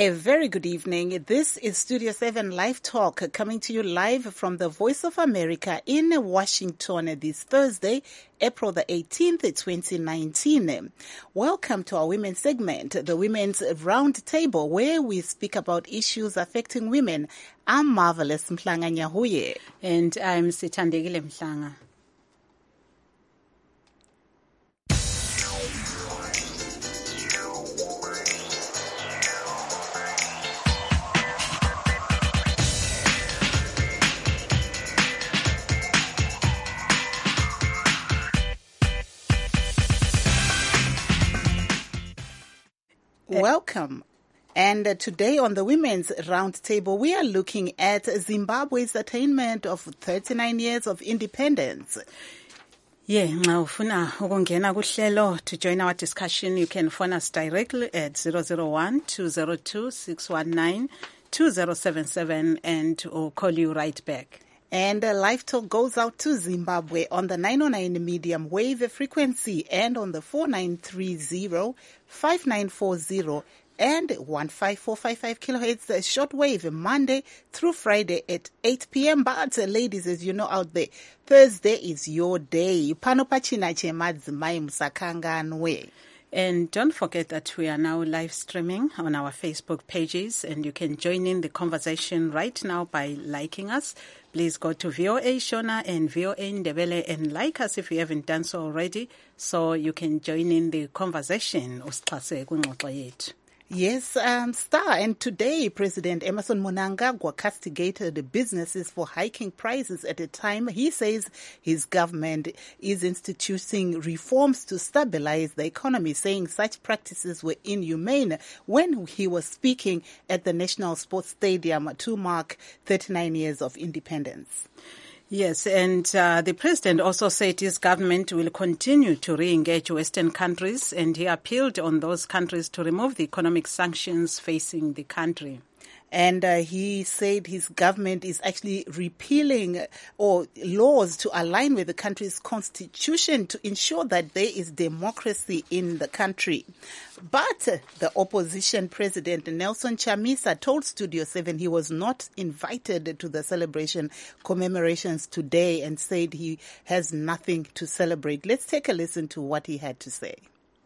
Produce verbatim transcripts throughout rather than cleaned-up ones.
A very good evening. This is Studio seven Live Talk coming to you live from the Voice of America in Washington this Thursday, April the eighteenth, twenty nineteen. Welcome to our women's segment, the Women's Round Table, where we speak about issues affecting women. I'm Marvelous Mhlanga Nyahuye. And I'm Sithandekile Mhlanga. Welcome. And uh, today on the Women's Roundtable, we are looking at Zimbabwe's attainment of thirty-nine years of independence. Yeah, nxa ufuna ukungena kuhlelo to join our discussion, you can phone us directly at zero zero one, two zero two, six one nine, two zero seven seven and we'll call you right back. And uh, Live Talk goes out to Zimbabwe on the nine oh nine medium wave frequency and on the four nine three zero, five nine four zero and one five four five five kilohertz uh, shortwave Monday through Friday at eight p.m. But uh, ladies, as you know out there, Thursday is your day. Pano pachina chemadzimai musakanganwe. And don't forget that we are now live streaming on our Facebook pages, and you can join in the conversation right now by liking us. Please go to V O A Shona and V O A Ndebele and like us if you haven't done so already, so you can join in the conversation. Yes, um, Star. And today, President Emmerson Mnangagwa castigated businesses for hiking prices at a time he says his government is instituting reforms to stabilize the economy, saying such practices were inhumane when he was speaking at the National Sports Stadium to mark thirty-nine years of independence. Yes, and uh, the president also said his government will continue to re-engage Western countries, and he appealed on those countries to remove the economic sanctions facing the country. And uh, he said his government is actually repealing or laws to align with the country's constitution to ensure that there is democracy in the country. But uh, the opposition president, Nelson Chamisa, told Studio seven he was not invited to the celebration commemorations today and said he has nothing to celebrate. Let's take a listen to what he had to say.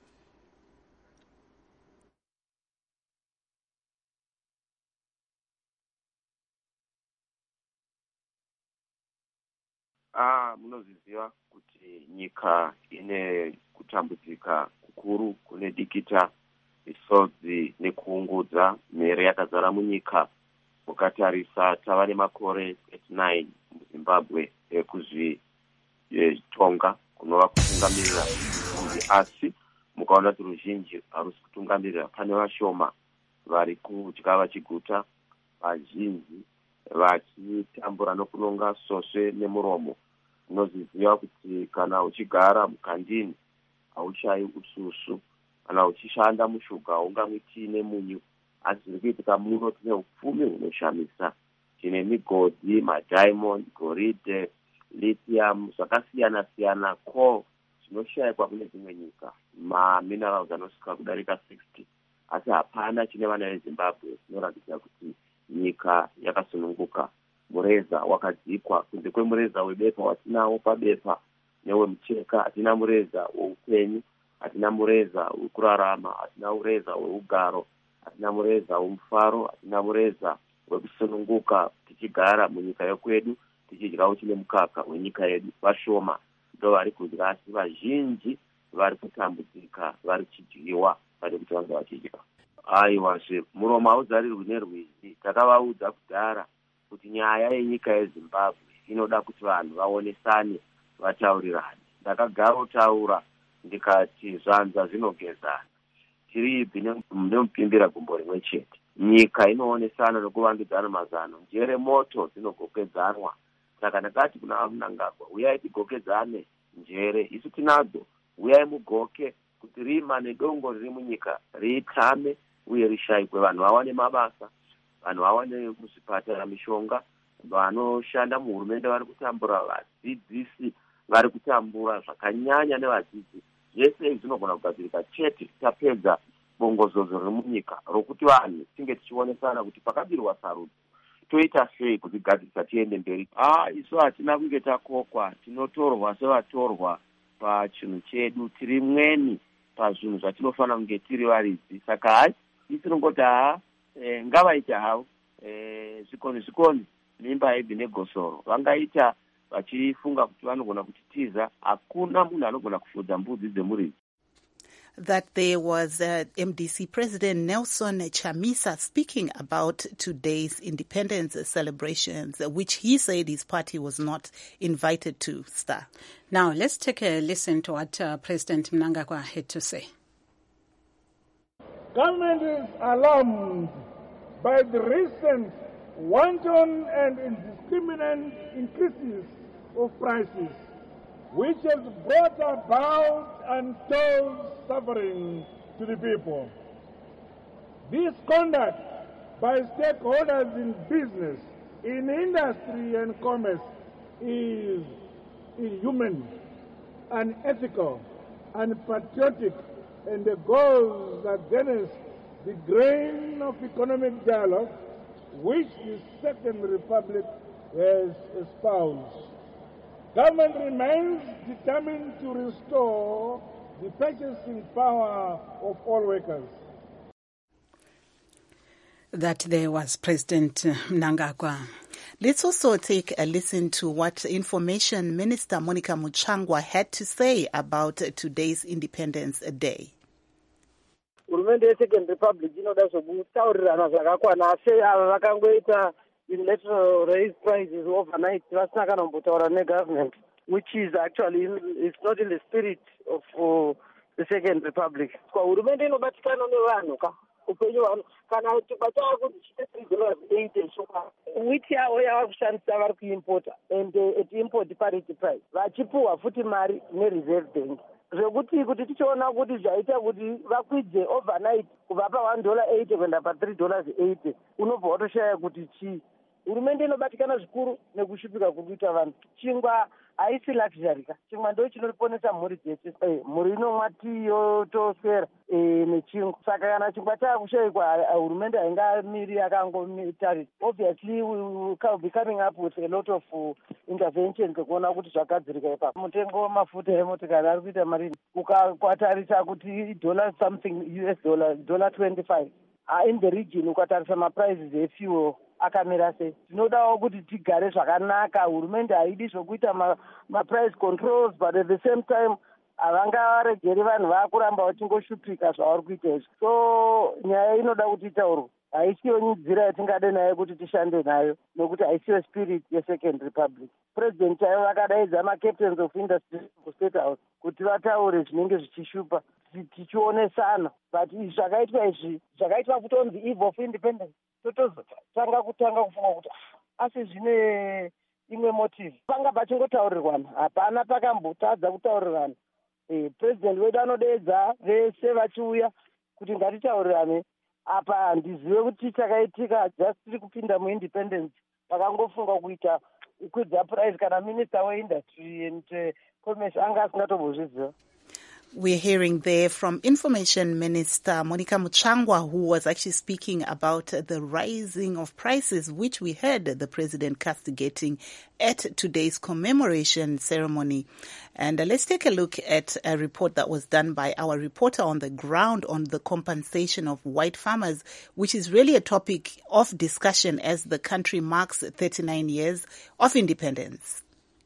Ah, munozviziva kuti nyika ine kutambudzika kukuru kune dikita, misodzi nekuungudza, mhere yakazara munyika. Mukatarisa tava nemakore thirty-nine muZimbabwe ekuzvitonga kunova kutungamirira kunzi, asi mukaona kuti ruzhinji harusi kutungamirira. Pane vashoma vari kudya vachiguta, vazhinji vachitambura nokunonga soswe nemuromo. Unozviziva kuti kana uchigara mukandini hauchayi ususu, kana uchishanda mushuga haungamwi tii nemunyu. Asi zviri kuitika muno tine upfumi hunoshamisa. Tine migodhi, madiamond, goridhe, lithium, zvakasiyana siyana, coal zvinoshayikwa kune dzimwe nyika, maminerals anosvika kudarika sixty. Asi hapana chine vana veZimbabwe zvinoratidza kuti nyika yakasununguka. Mureza wakadzikwa. Kunze kwemureza webepa watinawo pabepa newemucheka, hatina mureza weupenyu, hatina mureza wekurarama, hatina mureza weugaro, hatina mureza wemufaro, hatina mureza wekusununguka tichigara munyika yekwedu tichidyawo chine mukaka wenyika yedu. Vashoma ndo vari kudya, asi vazhinji vari kutambudzika, vari chidyiwa pane kuti vange vachidya. Aiwazve, muromo hauzarirwi nerwizi. Takavaudza kudhara kuti nyaya yenyika yeZimbabwe inoda kuti vanhu vaonesane, vataurirane. Ndakagara taura ndikati zvanza zvinogezana, tiribvi nemupimbira gumbo rimwe chete. Nyika inoonesana nokuvandudzana mazano, njere moto dzinogokedzanwa. Saka ndakati kuna Mnangagwa, uyai tigokedzane njere, isu tinadzo, uyai mugoke kuti rima nedongo riri munyika riitame uye rishayikwe, vanhu vawane mabasa, vanhu vawane muzvipatara mishonga, vanoshanda muhurumende vari kutambura, vadzidzisi vari kutambura zvakanyanya nevadzidzi. Zvese izvi zvinogona kugadzirika chete tapedza bongozozo remunyika rokuti vanhu tinge tichionesana kuti pakabirwa sarudzo toita sei kuti gadzirisa tiende mberi. Ah, isu hatina kunge takokwa, tinotorwa sevatorwa pachinhu chedu, tiri mweni pazvinhu zvatinofanira kunge tiri varidzi. Saka hai isinongoti ha e, ngavaita havo e, zvikoni zvikoni mimba yebi negosoro vangaita vachifunga kuti vanogona kutitiza. Hakuna munhu anogona kufudza mbudzi dzemuridzi. That there was uh, M D C President Nelson Chamisa speaking about today's independence celebrations, which he said his party was not invited to. Star. Now, let's take a listen to what uh, President Mnangagwa had to say. Government is alarmed by the recent wanton and indiscriminate increases of prices, which has brought about untold suffering to the people. This conduct by stakeholders in business, in industry and commerce is inhuman, unethical, unpatriotic, and goes against the grain of economic dialogue which the Second Republic has espoused. Government remains determined to restore the purchasing power of all workers. That there was President Mnangagwa. Let's also take a listen to what Information Minister Monica Muchangwa had to say about today's Independence Day. Hurumende yeSecond Republic inoda zvokutaurirana zvakakwana asi ava vakangoita unilateral raise prices overnight vasina kana kumbotaura negovernment, which is actually it's not in the spirit of uh, the Second Republic. Kwa hurumende inobatikana nevanhu ka upenyu vanhu kana tibataa kuti chite three dollars eighty shoka which yavo yava kushandisa vari kuimpota and uh, at import parity price vachipuhwa futi mari nereserve bank zvekuti kuti tichiona kuti zvaita kuti vakwidze overnight kubva pa one dollar eighty kuenda pa three dollars eighty unobva watoshaya kuti chii. Hurumende inobatikana zvikuru nekushupika kuita vanhu. Chingwa haisi luxury ka, chingwa ndo chinoponesa mhuri dzese. Eh, mhuri inomwa tii yotoswera eh, nechingwa. Saka kana chingwa chakushayikwa hurumende haingamiri yakangotarisa. Obviously we will be coming up with a lot of uh, interventions kuona kuti zvagadzirika ipapo. Mutengo wemafuta emotikari ari kuita marini. Ukakwatarisa kuti dollar something U S dollar dollar twenty-five uh, in the region ukatarisa maprices efuel akamira sei. Tinodawo kuti tigare zvakanaka. Hurumende haidi zvokuita maprice controls, but at the same time havangavaregeri vanhu vakuramba vachingoshupika zvavari kuita izvi. So nyaya inoda kuti itaurwe. Haisiyo nzira yatingade nayo kuti tishande nayo nokuti haisiyo spirit yeSecond Republic. President chaivo vakadaidza macaptains of industry kuState House kuti vataure zvinenge zvichishupa tichionesana, but izvi zvakaitwa izvi zvakaitwa kuti on the eve of independence totozotanga kutanga kufunga kuti asi zvine imwe motive. Panga pachingotaurirwana, hapana pakambotadza kutaurirwana. Eh, president wedu anodeedza vese vachiuya kuti ngatitaurirane. Apa handizive kuti chakaitika just tiri kupinda muindependence vakangofunga kuita kukwidza price kana minister weindustry and uh, commerce anga asingatombozviziva. We're hearing there from Information Minister Monica Muchangwa, who was actually speaking about the rising of prices, which we heard the President castigating at today's commemoration ceremony. And uh, let's take a look at a report that was done by our reporter on the ground on the compensation of white farmers, which is really a topic of discussion as the country marks thirty-nine years of independence.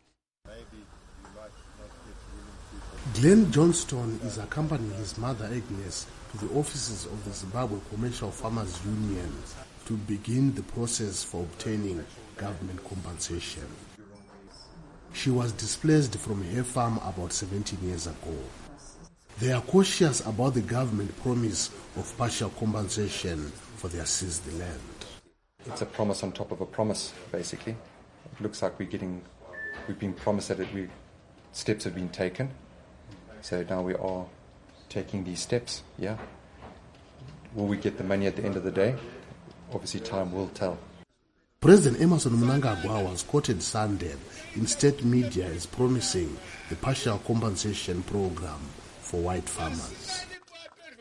Glenn Johnston is accompanying his mother Agnes to the offices of the Zimbabwe Commercial Farmers Union to begin the process for obtaining government compensation. She was displaced from her farm about seventeen years ago. They are cautious about the government promise of partial compensation for their seized land. It's a promise on top of a promise, basically. It looks like we're getting, we've been promised that it, we, steps have been taken. So now we are taking these steps, yeah. Will we get the money at the end of the day? Obviously time will tell. President Emmerson Mnangagwa was quoted Sunday in state media as promising the partial compensation program for white farmers.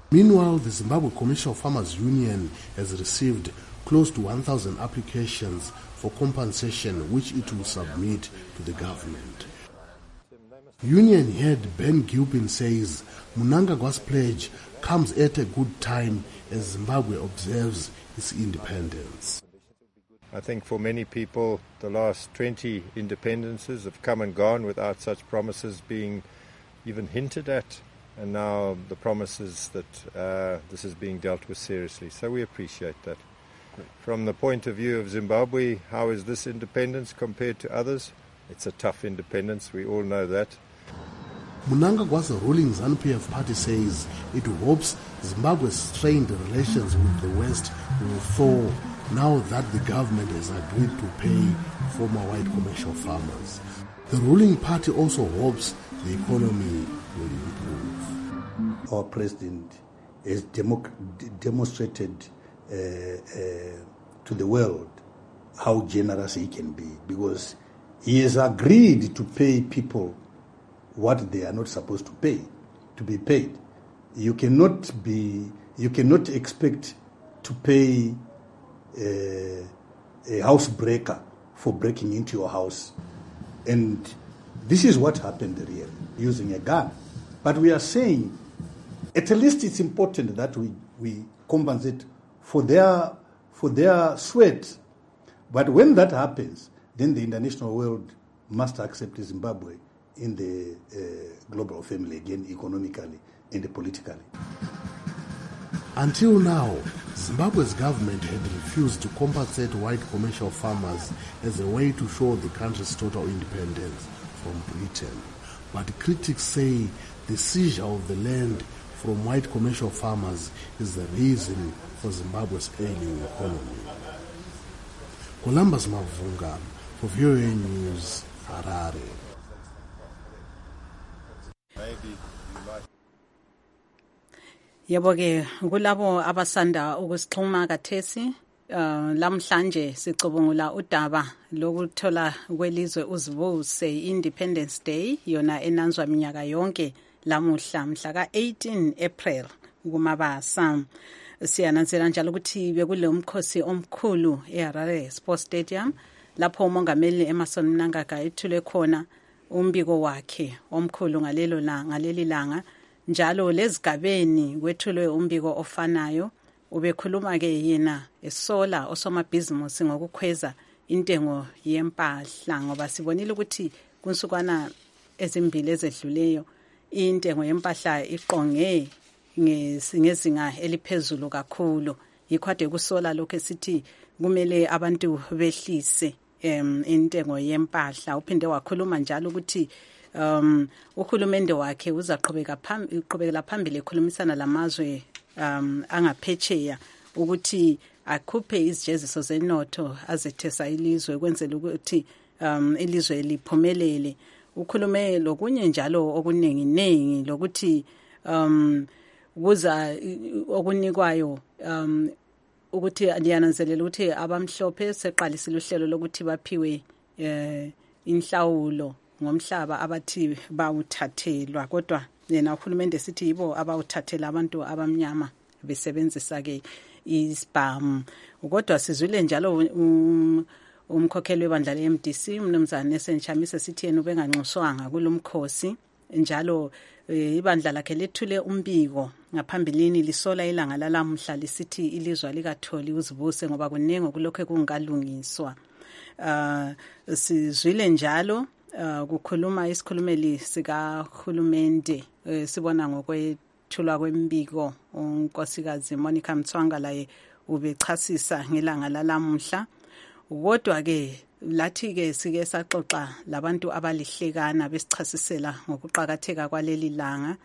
Meanwhile, the Zimbabwe Commercial Farmers Union has received close to one thousand applications for compensation which it will submit to the government. Union head Ben Gilpin says Mnangagwa's pledge comes at a good time as Zimbabwe observes its independence. I think for many people the last twenty independences have come and gone without such promises being even hinted at, and now the promises that uh, this is being dealt with seriously. So we appreciate that. From the point of view of Zimbabwe, how is this independence compared to others? It's a tough independence, we all know that. Mnangagwa's ruling ZANU-P F party says it hopes Zimbabwe's strained relations with the West will thaw now that the government has agreed to pay former white commercial farmers. The ruling party also hopes the economy will improve. Our president has democ- demonstrated uh, uh, to the world how generous he can be, because he has agreed to pay people what they are not supposed to pay, to be paid. You cannot be, you cannot expect to pay a, a housebreaker for breaking into your house. And this is what happened really, using a gun. But we are saying, at least it's important that we, we compensate for their, for their sweat. But when that happens, then the international world must accept Zimbabwe in the uh, global family again, economically and politically. Until now, Zimbabwe's government had refused to compensate white commercial farmers as a way to show the country's total independence from Britain. But critics say the seizure of the land from white commercial farmers is the reason for Zimbabwe's ailing economy. Columbus Mavunga for V O A News, Harare. Yebo ke kulabo abasanda ukusixhuma kathesi uh, lamhlanje sicubungula udaba lokuthola kwelizwe uzibuse Independence Day yona enanzwa minyaka yonke lamuhla mhla ka eighteen April kumabasa. Siyananzela njalo ukuthi bekule umkhosi omkhulu eHarare Sports Stadium lapho umongameli Emmerson Mnangagwa ethule khona umbiko wakhe omkhulu ngalelo la ngaleli langa. Njalo lezigabeni kwethulwe umbiko ofanayo ubekhuluma ke yena esola osomabhizinisi ngokukhweza intengo yempahla ngoba sibonile ukuthi kunsukwana ezimbili ezedluleyo intengo yempahla iqonge ngezinga eliphezulu kakhulu. Yikhwade kusola lokho esithi kumele abantu behlise em intengo yempahla. Uphinde wakhuluma njalo ukuthi um uhulumende wakhe uzaqhubeka phambili uqhubekela phambili ekhulumisana lamazwe um angaphetsheya ukuthi akhuphe izijeziso zenotho azethesa ilizwe kwenzela ukuthi um ilizwe liphumelele. Ukhulume lokunye njalo okuningi ningi lokuthi um kuza okunikwayo um ukuthi liyananzelela ukuthi abamhlophe seqalisile uhlelo lokuthi baphiwe eh inhlawulo ngomhlaba abathi bawuthathelwa, kodwa yena uhulumende sithi yibo abawuthathela abantu abamnyama besebenzisa ke isibhamu. Kodwa sizwile njalo um, umkhokheli webandla le-M D C umnumzane Nesentshamise sithi yena ubenganxuswanga kulomkhosi njalo e, ibandla lakhe lethule umbiko ngaphambilini lisola ilanga lalamhla lisithi ilizwe likatholi uzibuse ngoba kuningi kulokho kungalungiswa. Uh, sizwile njalo uh, kukhuluma isikhulumeli sikahulumende uh, sibona ngokwethulwa kwembiko unkosikazi Monica Mtswanga laye ubechasisa ngelanga lalamhla. Kodwa ke lathi ke sike saxoxa labantu abalihlekana besichasisela ngokuqhakatheka kwaleli langa.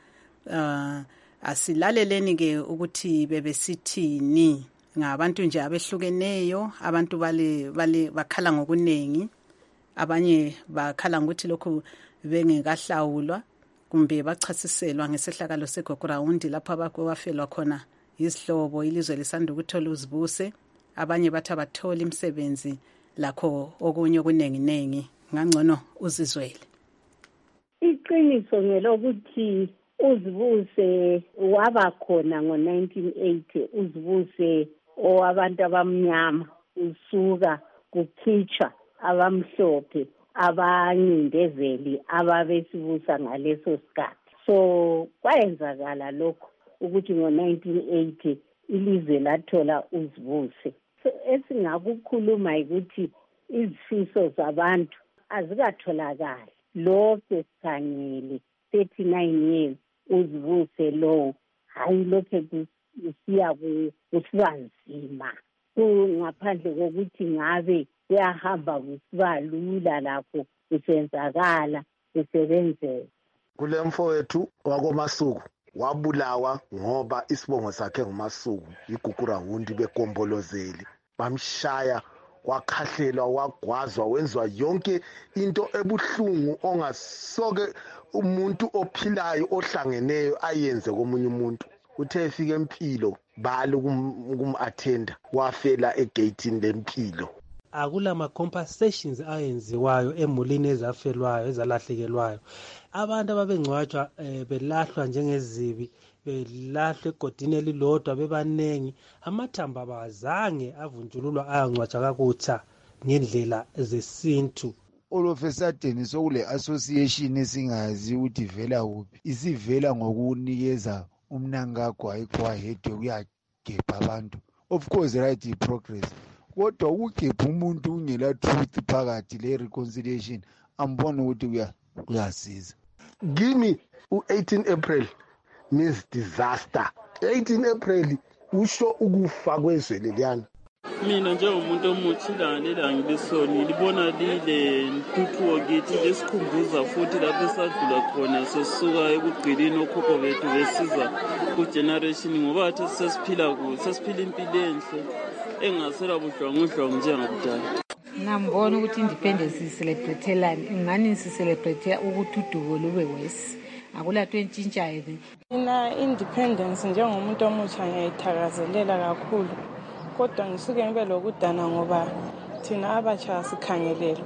Uh, asilaleleni ke ukuthi bebesithini ngabantu nje abehlukeneyo, abantu bale bale bakhala ngokunengi, abanye bakhala ngokuthi lokhu bengekahlawulwa kumbe bachasiselwa ngesehlakalo seGoground lapha abakwafelwa khona izihlobo ilizwe lisanda ukuthola uzibuse. Abanye bathi abathola imisebenzi lakho okunye okunengi nengi ngangcono uzizwele. Iqiniso ngelokuthi uZibuse waba khona ngo nineteen eighty, uZibuse owabantu abamnyama usuka kukhitshwa abamhlophe abancindezeli ababesibusa ngaleso sikhathi. So kwayenzakala lokho ukuthi ngo nineteen eighty ilizwe lathola uZibuse. So esingakukhuluma ukuthi izifiso zabantu azikatholakali. Lokho sikhangele thirty-nine years uZibuse lo hayi lokho kusiya kusiba nzima. Ngaphandle kokuthi ngabe kuyahamba kusiba lula lapho kusenzakala kusebenzeka. Kule mfowethu wakoMasuku wabulawa ngoba isibongo sakhe nguMasuku, igugura hundi bekombolozeli, bamshaya, wakhahlelwa, wagwazwa, wenzwa yonke into ebuhlungu ongasoke umuntu ophilayo ohlangeneyo ayenze komunye umuntu. Uthe efika empilo bali kum-attenda wafela egate lempilo. Akula ma compensations ayenziwayo emulini ezafelwayo ezalahlekelwayo. Abantu ababengcwatshwa eh, belahlwa njengezibi, belahlwa egodini elilodwa bebanengi, amathamba abazange avunjululwa ayangcwatshwa kakutsha ngendlela zesintu. All of a sudden sokule association esingazi ukuthi vela kuphi, isivela ngokunikeza umnankagwa ayigwahedwe kuyagebha abantu. Of course right progress, kodwa ukugebha umuntu ungela truth phakathi le reconciliation ambona ukuthi kuyasiza. Give me eighteen April means disaster. eighteen April usho ukufa kwezwe leliyana. Mina njengomuntu omuthi lalela ngilesoni libona lile ntuthuko kithi lesikhumbuza futhi lapho esadlula khona sesuka ekugqilini okhokho bethu besiza ku generation ngoba athi sesiphila ku sesiphila impilo enhle engasela budlongudlongo njengakudala. Ngambona ukuthi independence celebratelani ingani sicelebrate ukuthi udubo lube wesi akulatho entshintshayo. Mina independence njengomuntu omutsha ngiyayithakazelela kakhulu, kodwa ngisuke ngibe lokudana ngoba thina abatsha sikhangelele.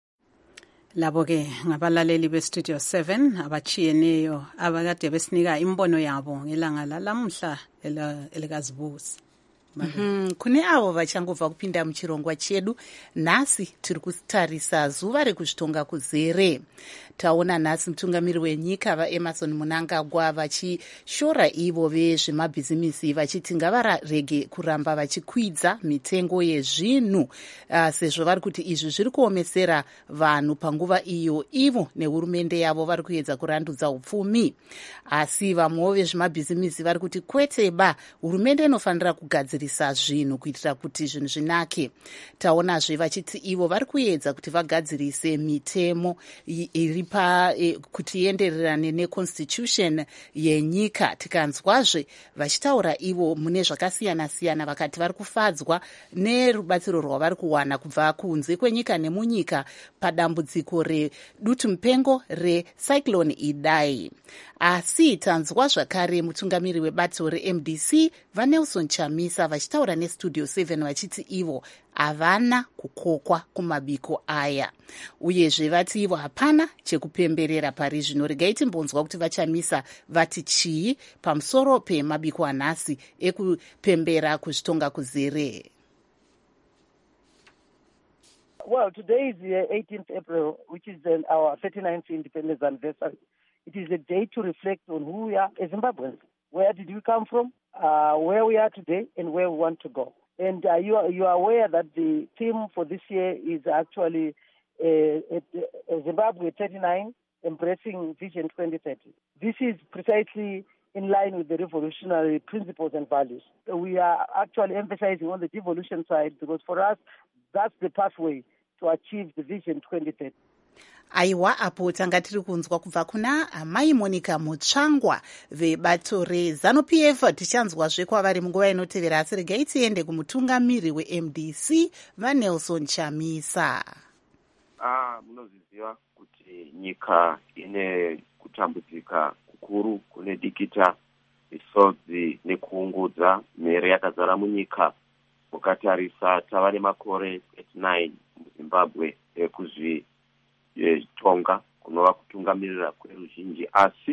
Labo ke ngabalaleli be Studio seven abachiyeneyo abakade besinika imbono yabo ngelanga lalamhla elikaZibuse. Mm-hmm. Kune avo vachangobva kupinda muchirongwa chedu. Nhasi tiri kutarisa zuva rekuzvitonga kuzere. Taona nhasi mutungamiri wenyika vaEmmerson Mnangagwa vachishora ivo vezvemabhizimisi vachiti ngavarege kuramba vachikwidza mitengo yezvinhu uh, sezvo vari kuti izvi zviri kuomesera vanhu panguva iyo ivo nehurumende yavo vari kuedza kurandudza upfumi. Asi vamwewo vezvemabhizimisi vari kuti kweteba, hurumende inofanira kugadzirisa zvinhu kuitira kuti zvinhu zvinake. Taonazve vachiti ivo vari kuedza kuti vagadzirise mitemo iri pa e, kuti iendererane neconstitution yenyika. Tikanzwazve vachitaura ivo mune zvakasiyana siyana, vakati vari kufadzwa nerubatsiro rwavari kuwana kubva kunze kwenyika nemunyika padambudziko redutu mupengo recyclone Idai. Asi tanzwa zvakare mutungamiri webato reM D C vaNelson Chamisa vachitaura neStudio seven vachiti ivo havana kukokwa kumabiko aya, uyezve vati ivo hapana chekupemberera pari zvino. Regai timbonzwa kuti vaChamisa vati chii pamusoro pemabiko anhasi ekupembera kuzvitonga kuzere. Well, today is the eighteenth April, which is then our thirty-ninth independence anniversary. It is a day to reflect on who we are as Zimbabweans. Where did we come from, uh, where we are today, and where we want to go. And uh, you, are, you are aware that the theme for this year is actually uh, uh, Zimbabwe thirty-nine, Embracing Vision twenty thirty. This is precisely in line with the revolutionary principles and values. We are actually emphasizing on the devolution side because for us, that's the pathway to achieve the Vision twenty thirty. Aiwa, apo tanga tiri kunzwa kubva kuna Amai Monica Mutsvangwa vebato reZANU-P F. Tichanzwazve kwavari munguva inotevera, asi regai tiende kumutungamiri weM D C vaNelson Chamisa. Ah, munozviziva kuti nyika ine kutambudzika kukuru kune dikita, misodzi nekuungudza, mhere yakazara munyika. Mukatarisa tava nemakore thirty-nine muZimbabwe ekuzvi tonga kunova kutungamirira kweruzhinji, asi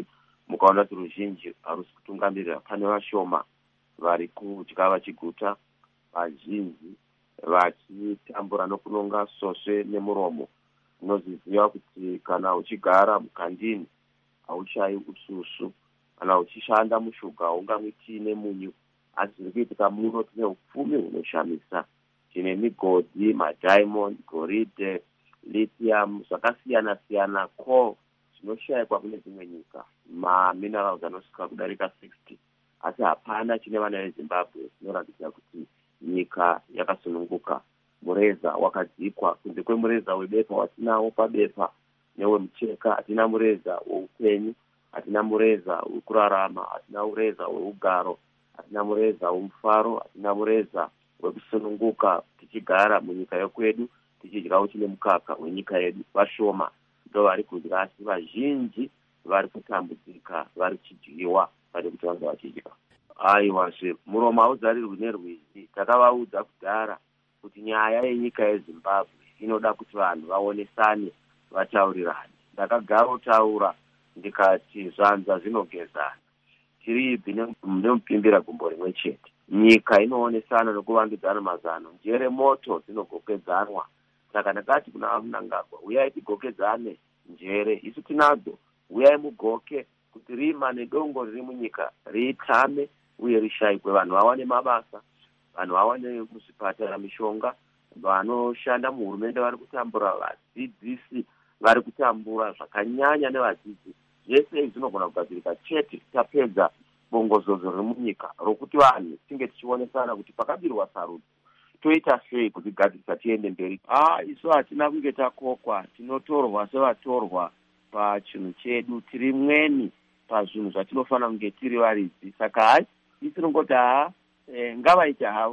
mukaona kuti ruzhinji harusi kutungamirira. Pane vashoma vari kudya vachiguta, vazhinji vachitambura nokunonga soswe nemuromo. Unoziziva kuti kana uchigara mukandini hauchayi ususu, kana uchishanda mushuga haungamwi tii nemunyu. Asi zviri kuitika muno tine upfumi hunoshamisa. Tine migodhi, madiamond, goridhe, lithium, zvakasiyana siyana, coal zvinoshayikwa kune dzimwe nyika, maminerals anosvika kudarika sixty. Asi hapana chine vana veZimbabwe zvinoratidza kuti nyika yakasununguka. Mureza wakadzikwa. Kunze kwemureza webepa watinawo pabepa newemucheka, hatina mureza weupenyu, hatina mureza wekurarama, hatina mureza weugaro, hatina mureza womufaro, hatina mureza wekusununguka tichigara munyika yekwedu tichidyawo chine mukaka wenyika yedu. Vashoma ndo vari kudya, asi vazhinji vari kutambudzika, vari chidyiwa pane kuti vange vachidya. Aiwazve, muromo hauzarirwi nerwizi. Takavaudza kudhara kuti nyaya yenyika yeZimbabwe inoda kuti vanhu vaonesane, vataurirane. Ndakagarotaura ndikati zvanza zvinogezana. Tiriibvi nemupimbira gumbo rimwe chete. Nyika inoonesana nekuvandudzana mazano. Njere moto dzinogokedzanwa. Saka ndakati kuna Mnangagwa, uyai tigokedzane njere, isu tinadzo, uyai mugoke kuti rima nedongo riri munyika riitame uye rishayikwe, vanhu vawane mabasa, vanhu vawane muzvipatara mishonga, vanoshanda muhurumende vari kutambura, vadzidzisi vari kutambura zvakanyanya nevadzidzi. Zvese izvi zvinogona kugadzirika chete tapedza bongozozo riri munyika rokuti vanhu tinge tichionesana kuti pakabirwa sarudzo toita sei kuti gadzirisa tiende mberi. Ah, isu hatina kunge takokwa, tinotorwa sevatorwa pachinhu chedu, tiri mweni pazvinhu zvatinofanira kunge tiri varidzi. Saka hai isi ringoti haa e, ngavaita havo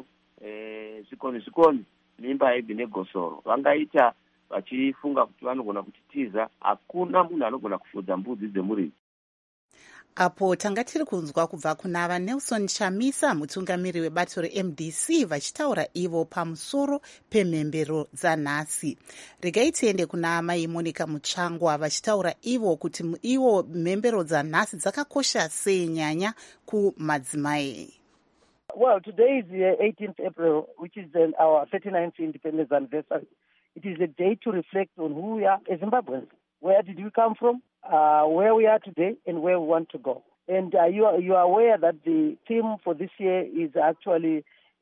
e, zvikoni zvikoni mimba ibvi negosoro vangaita vachifunga kuti vanogona kutitiza. Hakuna munhu anogona kufudza mbudzi dzemuridzi. Apo tanga tiri kunzwa kubva kuna vaNelson Chamisa, mutungamiri webato reM D C, vachitaura ivo pamusoro pemhembero dzanhasi. Regai tiende kuna mai Monica Mutsvangwa vachitaura ivo kuti ivo mhembero dzanhasi dzakakosha sei nyanya kumadzimai. Well, today is the eighteenth April, which is uh, our thirty-ninth independence anniversary. It is a day to reflect on who we are as Zimbabweans. Where did we come from? Uh, where we are today and where we want to go. And uh, you, are, you are aware that the theme for this year is actually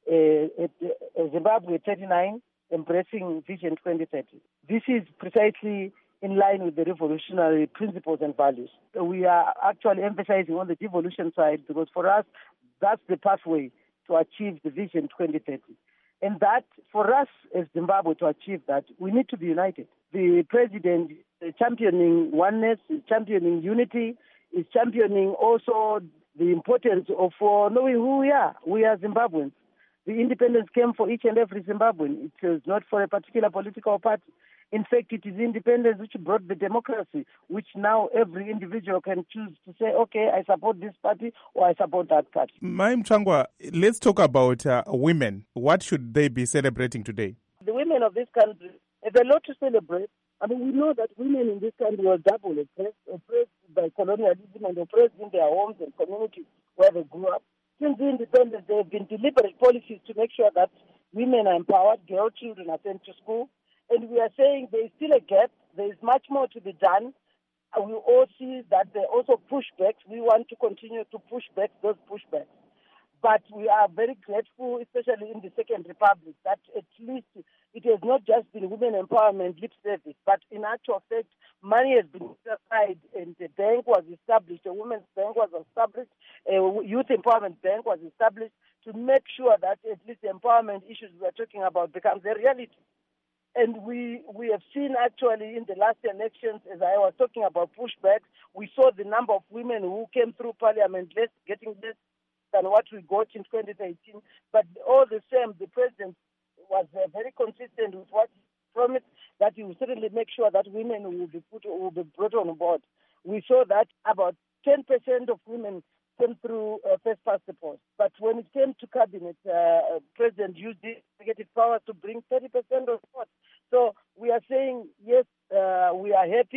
uh, uh, Zimbabwe thirty-nine, Embracing Vision twenty thirty. This is precisely in line with the revolutionary principles and values. We are actually emphasizing on the devolution side because for us, that's the pathway to achieve the Vision twenty thirty. And that, for us as Zimbabwe to achieve that, we need to be united. The president is championing oneness, is championing unity, is championing also the importance of uh, knowing who we are. We are Zimbabweans. The independence came for each and every Zimbabwean. It was not for a particular political party. In fact, it is independence which brought the democracy, which now every individual can choose to say, okay, I support this party or I support that party. Mai Mutsvangwa, let's talk about uh, women. What should they be celebrating today? The women of this country have a lot to celebrate. I mean, we know that women in this country were double oppressed, oppressed by colonialism and oppressed in their homes and communities where they grew up. Since the independence, there have been deliberate policies to make sure that women are empowered, girl children are sent to school. And we are saying there is still a gap. There is much more to be done. We all see that there are also pushbacks. We want to continue to push back those pushbacks. But we are very grateful, especially in the Second Republic, that at least it has not just been women empowerment lip service, but in actual fact, money has been set aside and the bank was established, a women's bank was established, a youth empowerment bank was established to make sure that at least the empowerment issues we are talking about becomes a reality. And we we have seen actually in the last elections, as I was talking about pushbacks, we saw the number of women who came through parliament less, getting less than what we got in twenty eighteen. But all the same, the president was uh, very consistent with what he promised, that he will certainly make sure that women will be put will be brought on board. We saw that about ten percent of women came through uh, first past the post. But when it came to cabinet, uh, President used his executive powers to bring thirty percent of votes. So we are saying, yes, uh, we are happy, but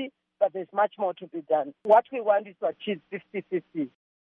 but there's much more to be done. What we want is to achieve fifty fifty.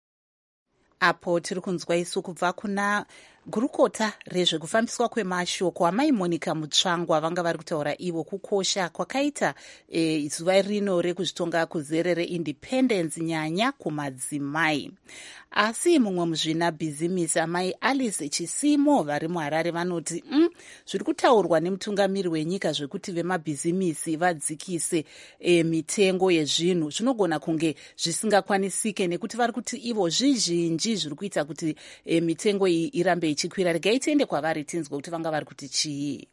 Apo tiri kunzwa isu kubva kuna gurukota rezvekufambiswa kwemashoko amai Monica Mutsvangwa vanga vari kutaura ivo kukosha kwakaita e, zuva rino rekuzvitonga kuzere reindependence nyanya kumadzimai. Asi mumwe muzvina bhizimisi amai Alice Chisimo vari muHarare vanoti mm, zviri kutaurwa nemutungamiri wenyika zvekuti vemabhizimisi vadzikise e, mitengo yezvinhu zvinogona kunge zvisingakwanisike nekuti vari kuti ivo zvizhinji zviri kuita kuti e, mitengo iyi irambe ichikwira. Regai tiende kwavari tinzwe kuti vanga vari kuti chii.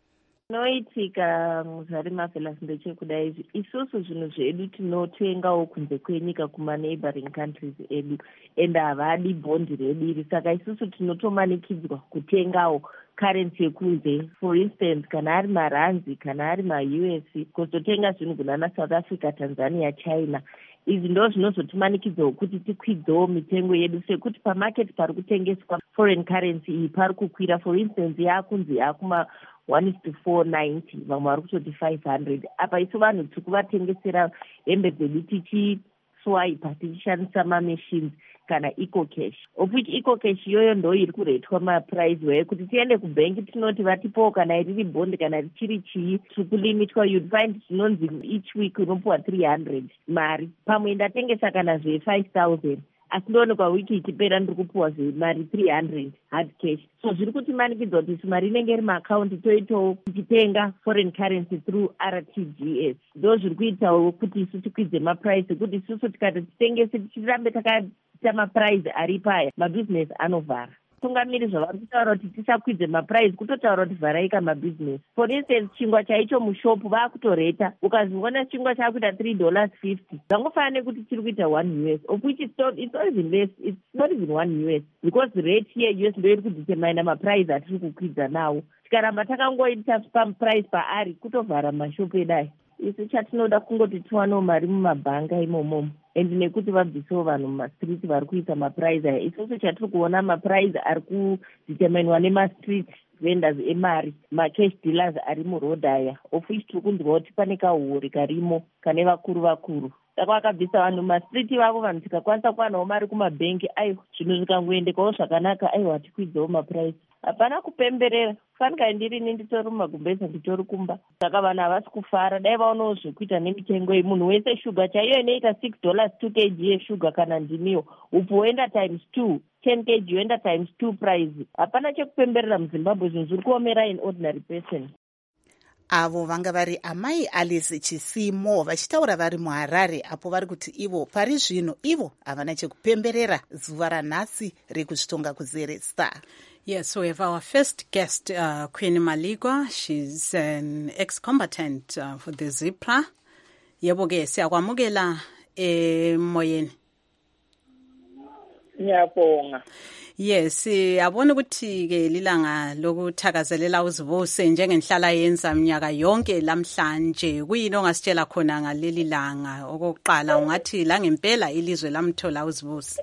Noitika muzari Marvelous ndechekudai izvi isusu zvinhu zvedu tinotengawo kunze kwenyika kuma neighboring countries edu ende havadi bhondi redu iri, saka isusu tinotomanikidzwa kutengawo currency yekunze. For instance, kana ari maranzi kana ari ma-U S kuzotenga zvinhu kunana South Africa, Tanzania, China. Izvi ndo zvinozotimanikidzawo kuti tikwidzewo mitengo yedu sekuti pamarket pari kutengeswa foreign currency iyi pari kukwira. For instance, yakunzi yakuma one is to four ninety, vamwe vari kutoti five hundred. Apa isu vanhu tiri kuvatengesera hembe dzedu tichiswaipa tichishandisa mamachines kana ecocash, of which ecocash iyoyo ndo iri kuretwa maprice way kuti tiende kubhengi tinoti vatipowo kana riri bhondi kana richiri chii tiri kulimitwa. You'd find zvinonzi each week unopuwa three hundred mari, pamwe ndatengesa kana zve-five thousand asi ndoonekwa wiki ichipera ndiri kupuwa zvemari three hundred hard cash. So zviri kuti manikidza kuti isu mari inenge iri maakaunti toitawo tichitenga foreign currency through R T G S. Ndo zviri kuitawo kuti isu tikwidze maprice ekuti isusu tikati titengese tichirambe takaita maprice ari paya mabhizinesi anovhara. Tungamiri zvavari kutaura kuti tisakwidze maprice kutotaura kuti vharaika mabhizinesi. For instance, chingwa chaicho mushopu vaakutoreta ukaziona chingwa chakuita three dollars fifty zvangofanira nekuti chiri kuita one U S, of which it's not, it's not even less, it's not even one U S because the rate here U S ndo iri kudetermine maprice atiri kukwidza nawo. Tikaramba takangoita paprice paari kutovhara mashopu edai. Isu chatinoda kungoti tiwanewo mari mumabhanga imomomo and nekuti vabvisewo vanhu mumastreet vari kuisa maprice aya. Isusu chatiri kuona maprice ari kudeterminwa nemastreet vendors emari, macash dealers ari muroad aya, of which tiri kunzwa kuti pane kahuri karimo kane vakuru vakuru. Saka vakabvisa vanhu mumastreet vavo, vanhu tikakwanisa kuwanawo mari kumabhengi, aiwa zvinhu zvikangoendekawo zvakanaka, aiwa hatikwidzawo maprice. Hapana kupemberera, fanika ndirini nditori mumagumbeza nditori kumba. Saka vanhu havasi kufara, dai vaonawo zvekuita nemitengo iyi. Munhu wese shuga chaiyo inoita six dollars two kg yeshuga kana ndimiyo, upo woenda times two, ten kg yoenda times two price. Hapana chekupemberera muZimbabwe, zvinhu zviri kuomera in ordinary person. Avo vanga vari amai Alice Chisimo vachitaura vari muHarare apo vari kuti ivo pari zvino ivo havana chekupemberera zuva ranhasi rekuzvitonga kuzere star. Yes, we have our first guest, uh, Queen Maligwa. She's an ex-combatant uh, for the ZIPRA. Yebo ke siyakwamukela emoyeni. Ngiyabonga. Yes, yabona ukuthi ke lilanga lokuthakazelela uzibuse njengenhlala yenza minyaka yonke lamhlanje. Kuyini ongasitshela khona ngaleli langa? Okokuqala ungathi la ngempela ilizwe lamthola uzibuse.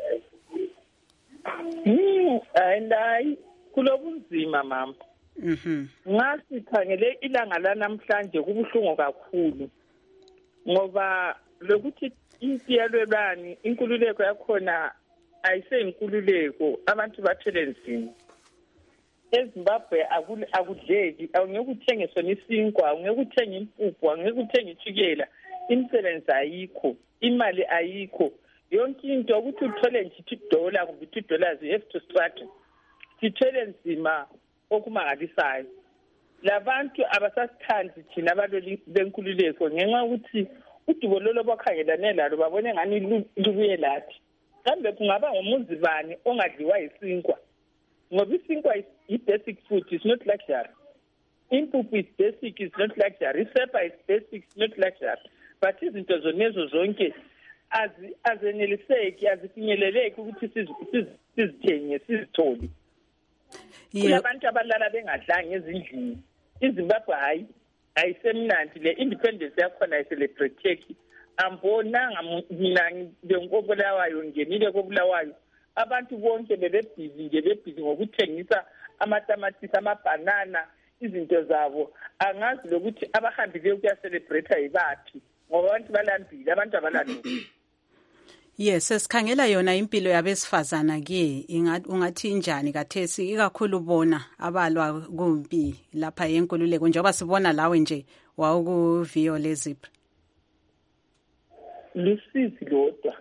Hmm, hayi kulobunzima mama. Mhm. Ngasi khangele ilanga lanamhlanje kubuhlungu kakhulu. Ngoba lokuthi impilo bani inkululeko yakhona ayiseyinkululeko, abantu bathele nzima. EZimbabwe akudleki, awungeke uthenge sona isinkwa, awungeke uthenge impuphu, awungeke uthenge itshukela, imisebenzi ayikho, imali ayikho. Yonke into ukuthi uthole nje two dollars kumbe two dollars you have to struggle. Sithele nzima okumangalisayo. Labantu abasasithandi thina abantu benkululeko ngenxa ukuthi udubo lolo bakhangelane lalo babone ngani lubuye lathi. Kambe kungaba ngumuzi bani ongadliwa isinkwa? Ngoba isinkwa is basic food, is not luxury. Impuphu is basic, is not luxury. Isepa is basic, is not luxury. But izinto zonezo zonke azeneliseki, azifinyeleleki ukuthi sizithenge, sizithole. Kulabantu abalala bengadlanga ezindlini. IZimbabwe hayi ayisemnandi, le independence yakhona ayicelebrate. Ambonanga mina ngobulawayo ngenile kobulawayo abantu bonke bebebhizi nje bebhizi ngokuthengisa amatamatisi, amabhanana, izinto zabo. Angazi lokuthi abahambileyo kuyacelebrate yibathi. ngoba abantu balambile, abantu abalandile. Yes, sesikhangela yona impilo yabesifazana ke ungathi injani kathesi ikakhulu bona abalwa kumpi lapha yenkululeko njengoba sibona lawe nje wawuku Vio leZipra. Lusizi lodwa.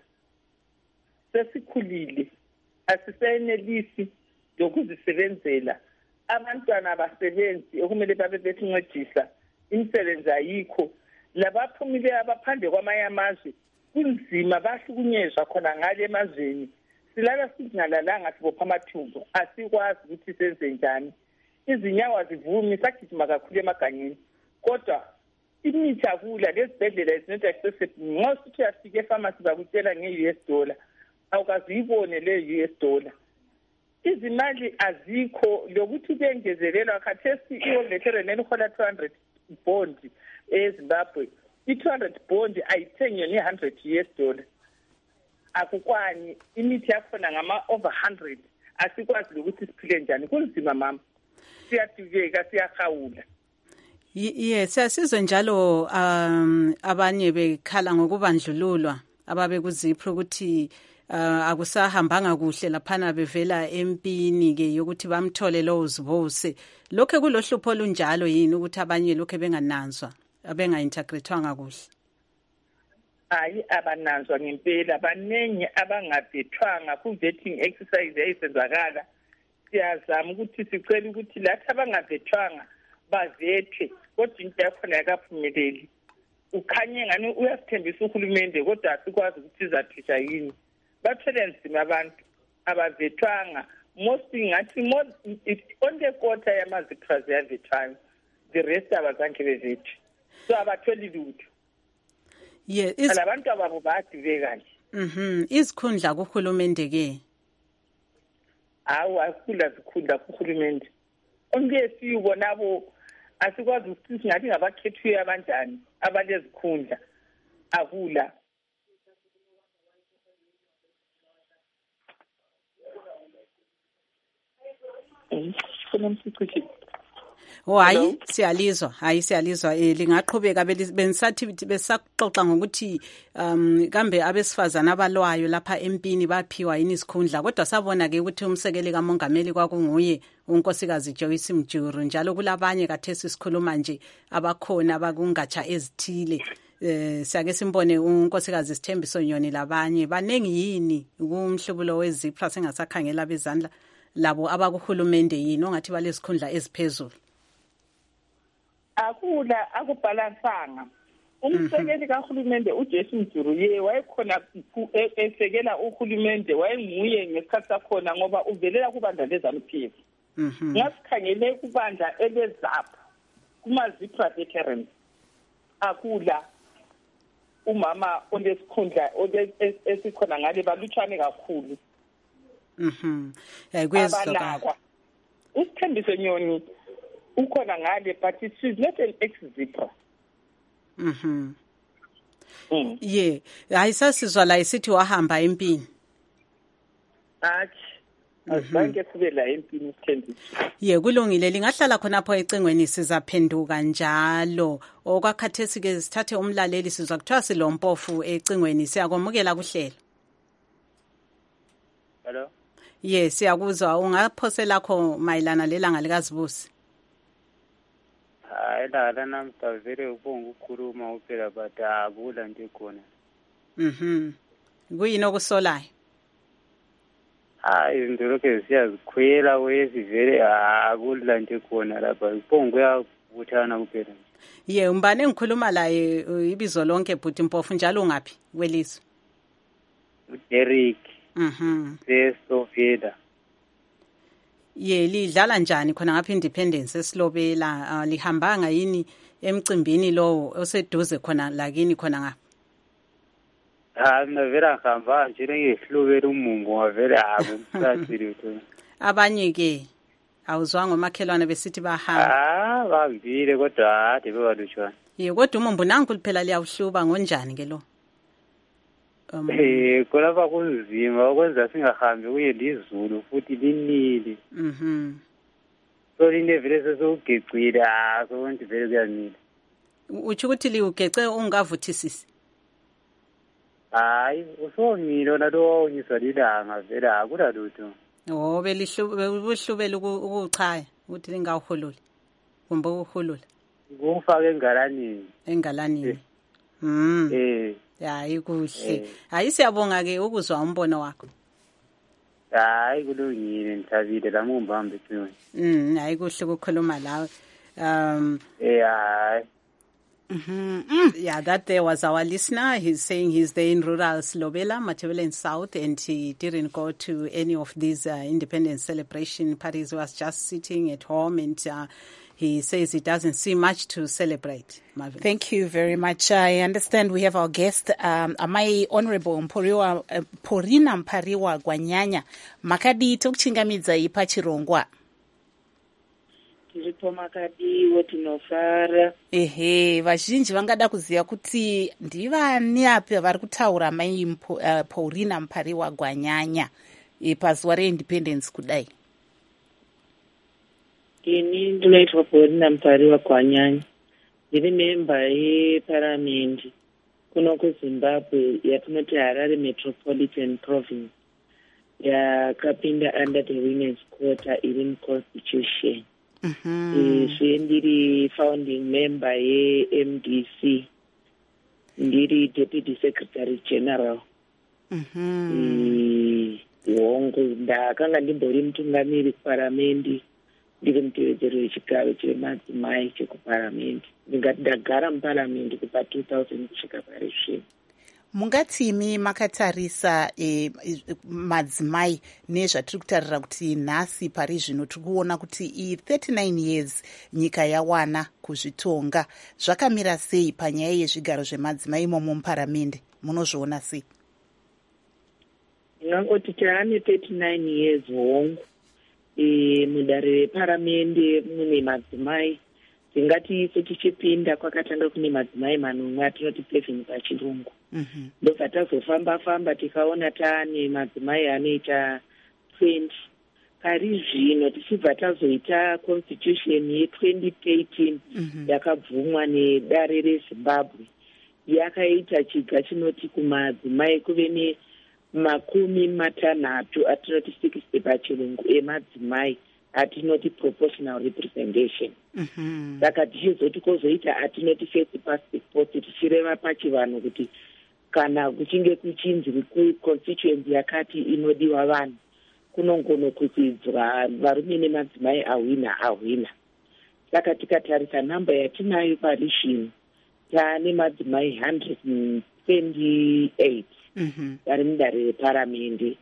Sesikhulile. Asisenelisi lokuzisebenzela. Abantwana abasebenzi okumele babe besincedisa. Imisebenzi ayikho. Labaphumile abaphandle kwamanye amazwe kunzima bahlukunyezwa khona ngale emazweni. Silala singalalanga sibopha amathumbu. Asikwazi ukuthi senze njani. Izinyawo azivumi sagijima kakhulu emaganyeni. Kodwa imithi akula lezibhedlela is not accessible. Nxa usithi uyafika epharmacy bakutshela nge-U S dollar. Awukaziyibone le-U S dollar. Izimali azikho lokuthi bengezelelwa khathesi i-veteran elihola two hundred bond eZimbabwe. I-two hundred bond ayithengi ne one hundred U S dollar. Akukwani imithi yakhona ngama over one hundred. Asikwazi ukuthi siphile njani. Kunzima mama. Siyadukeka siyahawula. Yes, siyasizwe njalo um abanye bekhala ngokubandlululwa ababe kuZipra ukuthi uh, akusahambanga kuhle laphana bevela empini ke yokuthi bamthole lo uzibose. Lokho kulohlupho olunjalo yini ukuthi abanye lokho bengananzwa abengaintegrethwanga kuhle? Hayi abananzwa ngempela abanengi abangabhethwanga ku vetting exercise eyisenzakala. Siyazama ukuthi sicela ukuthi lathi abangabhethwanga bavethwe kodwa into yakhona yakaphumeleli. Ukhanye ngani uyasithembisa uhulumende kodwa asikwazi ukuthi izathisha yini. Bathele nzima abantu abavethwanga. Most ngathi more only quarter yamaZipra ziyavethwanga. The rest abazange bevethwe. So abatholi lutho. Yeah, is abantu ababo bathi kanje. Mhm, izikhundla kuhulumende ke. Awu akula zikhundla kuhulumende. Onke siyubonabo asikwazi ukuthi singathi ngabakhethwe abanjani abalezikhundla akula. Oh hayi siyalizwa hayi siyalizwa eh lingaqhubeka benisathi besaxoxa ngokuthi um kambe abesifazana abalwayo lapha empini baphiwa yini isikhundla kodwa sabona ke ukuthi umsekeli kamongameli kwakunguye unkosikazi Joyce Mjuru njalo kulabanye kathesi sikhuluma nje abakhona abakungatsha ezithile eh siyake simbone unkosikazi Sithembiso Nyoni labanye banengi yini kumhlubulo weZipra sengasakhangela bezandla labo abakuhulumende yini ongathi balesikhundla eziphezulu. Akula akubhalansanga. Umsekeli kahulumende uJesu Mjuru ye wayekhona esekela uhulumende wayenguye ngesikhathi sakhona ngoba uvelela kubandla leZANU-P F. Mhm. Ngasikhangele kubandla eleZapha kumaZipra veterans. Akula umama olesikhundla esikhona ngale balutshane kakhulu. Mhm. Eh kwezoka. Usithembiso Nyoni ukhona ngale but she's not an ex-Zipra. Mhm. Mm. Yeah, ayisasizwa la isithi wahamba empini. Athi azange sibe la empini Sithembiso. Yeah, kulungile lingahlala khonapho ecingweni sizaphenduka njalo. Okwakhathesi ke sithathe umlaleli sizwa kuthiwa silompofu ecingweni siyakomukela kuhlelo. Hello. Yes, siyakuzwa ungaphosela lakho mayilana lelanga likazibusi. Hayi la lana mtavere ubonga ukukhuluma uphela but akula nje khona. Mhm. Kuyini okusolayo? Hayi izinto lokho siyazikhwela wesivele akula nje khona lapha ubonga uyabuthana kuphela. Ye umbane ngikhuluma laye ibizo lonke bhuti Mpofu njalo ngaphi kwelizwe? Derek. Mhm. Sesovela. Ye lidlala njani khona ngapha Independence esilobela uh, lihambanga yini emcimbini lo oseduze khona lakini khona ngapha? Ah mina vera ngihamba nje ngehlobela umungu ngavela akumsathile utho. Abanye ke awuzwanga omakhelwane besithi bahamba. Ah bambile kodwa ade bebalutshwana. Ye kodwa umumbu nanku phela liyawuhluba ngonjani ke lo? Um, eh kolapha kunzima okwenza singahambi kuye lizulu futhi linile. Mhm. So line vele sesogecile aso konke vele kuyanile. utsho ukuthi liugece ungavuthisisi? hayi usongile ona lonyiswa lilanga vele akula lutho. Oh belihlubela ukuchaya ukuthi lingawuhululi kumbe ukuhulula kungifaka engalanini. Engalanini. Mm. Eh. Hayi kuhle. Hayi siyabonga ke ukuzwa umbono wakho. hayi kulungile ngithabile la ngumbambe kuyo. Mm hayi kuhle ukukhuluma lawe. Um eh hayi. Mm-hmm. Yeah, that there was our listener. He's saying he's there in rural Slobela, Matabeleland South, and he didn't go to any of these uh, independence celebration parties. He was just sitting at home, and uh, he says he doesn't see much to celebrate. Marvin. Thank you very much. I understand we have our guest, um, Amai Honorable Mporiwa, uh, Porina Mpariwa Gwanyanya. Makadi tokuchingamidza ipa chirongwa. Tiripo makadiwo tinofara. Ehe, vazhinji vangada kuziva kuti ndivani api vari kutaura mai mpo, uh, Paulina Mpariwa Gwanyanya e, pazuva reindependence kudai. Ini ndinoitwa Paulina Mpariwa Gwanyanya. Ndiri memba yeparamendi kuno kuZimbabwe yatinoti Harare Metropolitan Province yakapinda under the Women's Quarter iri muConstitution. Mm-hmm. Zve ndiri founding member ye-M D C, ndiri Deputy Secretary General. Mm-hmm. Hongu ndakanga ndimbori mutungamiri kuparamendi ndiri mutevedzeri wechigaro chemadzimai chekuparamendi. Ndingati ndagara muparamendi kubva two thousand kusvika pari zvino. Mungatimi makatarisa e, madzimai nezvatiri kutarira kuti nhasi pari zvino tiri kuona kuti i thirty-nine years nyika yawana kuzvitonga. Zvakamira sei panyaya yezvigaro zvemadzimai imomo muparamende? Munozviona sei? Ndingangoti taane thirty-nine years hongu e, mudare reparamende mune madzimai. Tingati isu tichipinda kwakatanga kune madzimai manomwe atinoti seven pachirungu. Mm-hmm. Ndobva tazofamba famba tikaona taane madzimai anoita twenty. Pari zvino tichibva tazoita constitution ye-twenty thirteen mm-hmm. yakabvumwa nedare reZimbabwe. Yakaita chiga chinoti kumadzimai kuve nemakumi matanhatu atinoti sixty pachirungu emadzimai atinoti proportional representation. Mm-hmm. Saka tichizoti kozoita atinoti first past the post tichireva pachivanhu kuti kana kuchinge kuchinzi constituency yakati inodiwa vanhu kunongonokusidzwa varume nemadzimai ahwina ahwina. Saka tikatarisa namba yatinayo pari zvino taane madzimai one hundred twenty-eight mm-hmm. vari mudare reparamende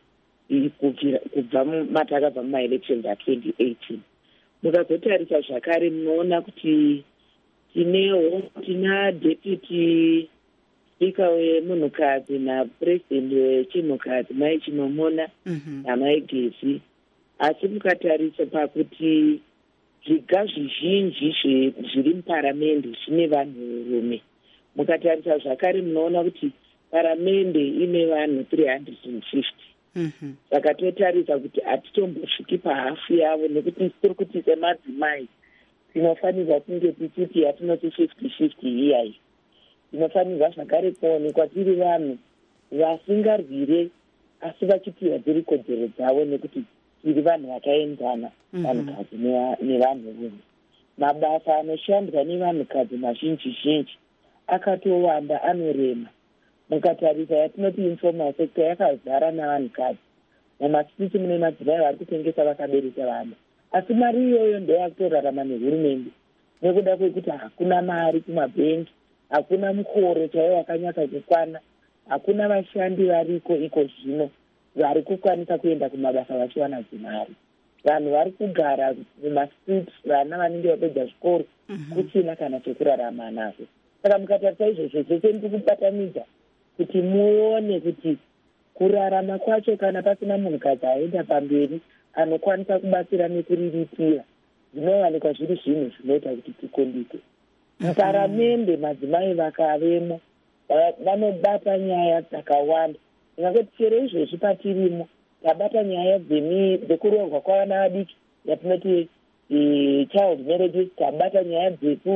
kubva matakabva mumaelections a-twenty eighteen. Mukazotarisa zvakare munoona kuti tinewo tina deputy speaker wemunhukadzi napresident wechinhukadzi mai Chinomona mm-hmm. namai Gezi. Asi mukatarisa pakuti zviga zvizhinji zviri muparamende zvine vanhurume. Mukatarisa zvakare munoona kuti paramende ine vanhu three hundred fifty. Mm-hmm. Saka totarisa kuti hatitombosviki pahafu yavo nekuti tiri kuti semadzimai tinofanirwa kunge tichiti yatinoti fifty fifty iyai. Tinofanirwa zvakare kuonekwa tiri vanhu vasingarwire asi vachipiwa dziri kodzero dzavo nekuti tiri vanhu vakaenzana vanhukadzi nevanhurume. Mabasa anoshandwa nevanhukadzi mazhinji zhinji akatowanda anorema. Mukatarisa yatinoti informal sector yakazara navanhukadzi. Mumasiti mune madzimai vari kutengesa vakabereka vana. Asi mari iyoyo ndoyakutorarama nehurumende nekuda kwekuti hakuna mari kumabhengi, hakuna mukoro chaiwo wakanyatsa kukwana, hakuna vashandi variko iko zvino vari kukwanisa kuenda kumabasa vachiwana dzimari. Vanhu vari kugara mumasiti, vana vanenge vapedza zvikoro kuchina kana chekurarama nazvo. Saka mukatarisa izvozvo zvese ndiri kubatanidza kuti muone kuti kurarama kwacho kana pasina munhukadzi aenda pamberi anokwanisa kubatsira nekuriritira zvinowanikwa zviri zvinhu zvinoita kuti tikondike. Muparamende madzimai vakavemo vanobata nyaya dzakawanda. Ingangoti chero izvezvi patirimo tabata nyaya dzekuroorwa kwavana vadiki yatinoti child marriages, tabata nyaya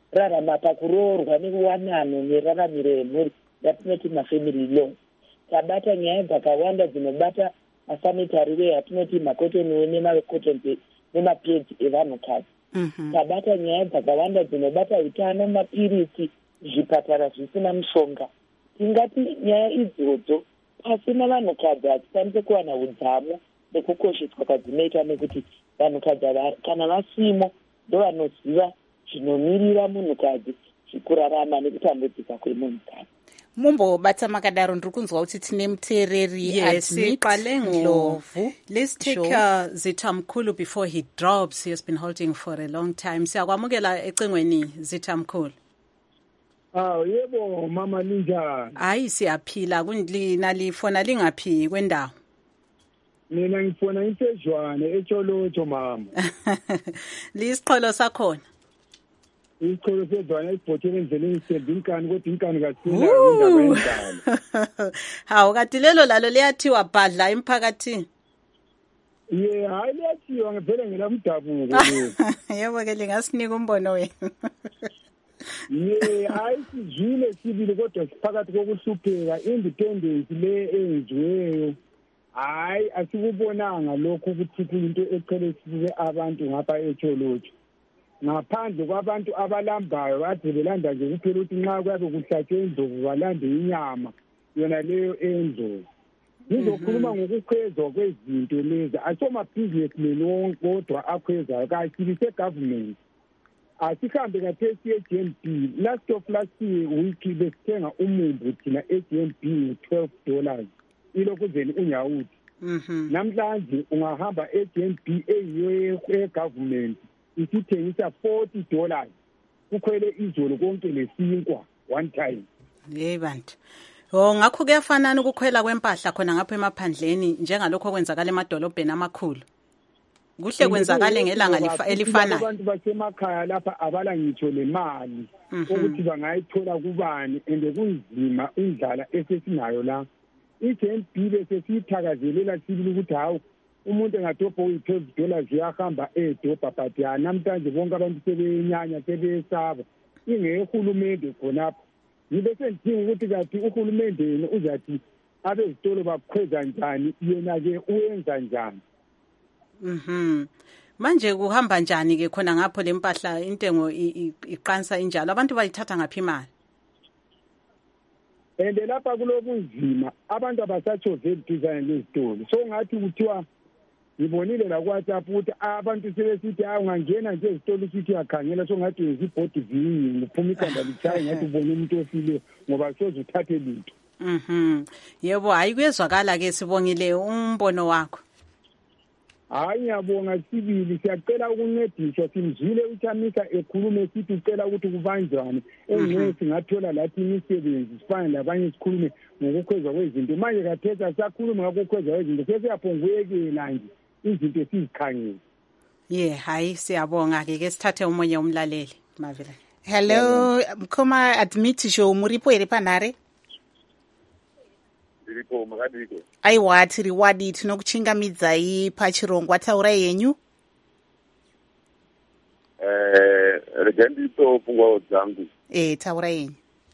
rarama pakuroorwa nekuwanano neraramiro yemhuri yatinoti mafamily law. Tabata nyaya dzakawanda dzinobata masanitary way atinoti makotoni nemakotoni nemapedzi evanhukadzi. Tabata nyaya dzakawanda dzinobata utano, mapirisi, zvipatara zvisina mushonga. Tingati nyaya idzodzo pasina vanhukadzi hatitandise kuwana udzamu nekukosheswa kwadzinoita, nekuti vanhukadzi kana vasimo ndovanoziva zvinomirira munhukadzi kurarama nekutambudzika kwemunhukadzi. Mumbobata makadaro ndiri kunzwa kuti tine muteereri. Yes, iqale Ndlovu. Let's take sure. uh, Zitamkhulu before he drops. He has been holding for a long time. Siyakwamukela ecingweni Zitamkhulu. Ah yebo mama ninjani? Hayi siyaphila kundlina lifona lingaphi kwendawo. Mina ngifona intejwane eTsholotsho mama. Lisiqholo sakhona. Isiqholo sedwana esibhothele endleleni isembi inkani kodwa inkani kasina indaba yendalo. Hawu kati lelo lalo liyathiwa bhadla emphakathini. Ye hayi liyathiwa ngevele ngelamdabuko. Yebo ke lingasinika umbono wenu. Ye hayi sizwile sibili kodwa siphakathi kokuhlupheka independence le enziweyo. Hayi asikubonanga lokho ukuthi kuyinto eqhelekile abantu ngapha eTsholotsho. Ngaphandle kwabantu abalambayo bathi belanda nje kuphela ukuthi nxa kuyabe kuhlatshwe indlovu balande inyama yona leyo endlovu. Ngizokhuluma ngokukhwezwa kwezinto lezi asomabhizinesimeni wonke kodwa akhwezayo kakhulu segovernment. Asihambe kathesi e-G N B. Last of last week besithenga umumbu thina e-G N B twelve dollars. Ilokuzeni unyawuthi. Namhlanje ungahamba e-G N B eyiyo e-government isithengisa forty dollars. Kukhwele izolo konke lesinkwa one time. Hey bantu. Oh ngakho kuyafanana ukukhwela kwempahla khona ngapha emaphandleni njengalokho kwenzakala emadolobheni amakhulu. Kuhle kwenzakale ngelanga elifanayo. Abantu basemakhaya lapha abala ngitsho lemali ukuthi bangayithola kubani ende kunzima indlala esesinayo la. I-G N B bese siyithakazelela sibili ukuthi hawu umuntu engadobha uyi-twelve dollars uyahamba edobha but ya namhlanje bonke abantu sebenyanya sebesaba ingehulumende khonapha. Ngibe sendinga ukuthi kathi uhulumende yena uzathi abezitolo bakhweza njani yena-ke uyenza njani. Mhm. Manje kuhamba njani ke khona ngapho lempahla intengo iqansa injalo abantu bayithatha ngaphi imali? Ende lapha kulobunzima abantu abasatsho vedizana nezitolo. So ngathi kuthiwa ngibonile la kwaTsapho ukuthi abantu sebesithi hayi ungangena nje ezitolo usithi uyakhangela so ngathi izibhodi zingi uphuma ikhanda lichaye ngathi ubone umuntu ofile ngoba soze uthathe lutho. Mhm. Yebo hayi kuyezwakala ke sibongile umbono wakho. Hayi ngiyabonga sibili siyacela ukuncediswa simzwile uThamisa ekhulume sithi ucela ukuthi kubanjani engeke singathola lathi imisebenzi sifane labanye sikhulume ngokukhwezwa kwezinto manje kathesa sakhuluma ngokukhwezwa kwezinto sesiyaphonguyekela nje izinto sizikhangele. Yeah hayi siyabonga ke ke sithathe umonye umlaleli Mavela. Hello mkhoma admit show muripo ere panare. Ndiripo makadiko. Aiwa tiri wadi tinokuchingamidzai pachirongwa taura yenyu. Eh rega ndito pfungwa dzangu. Eh taura yenyu.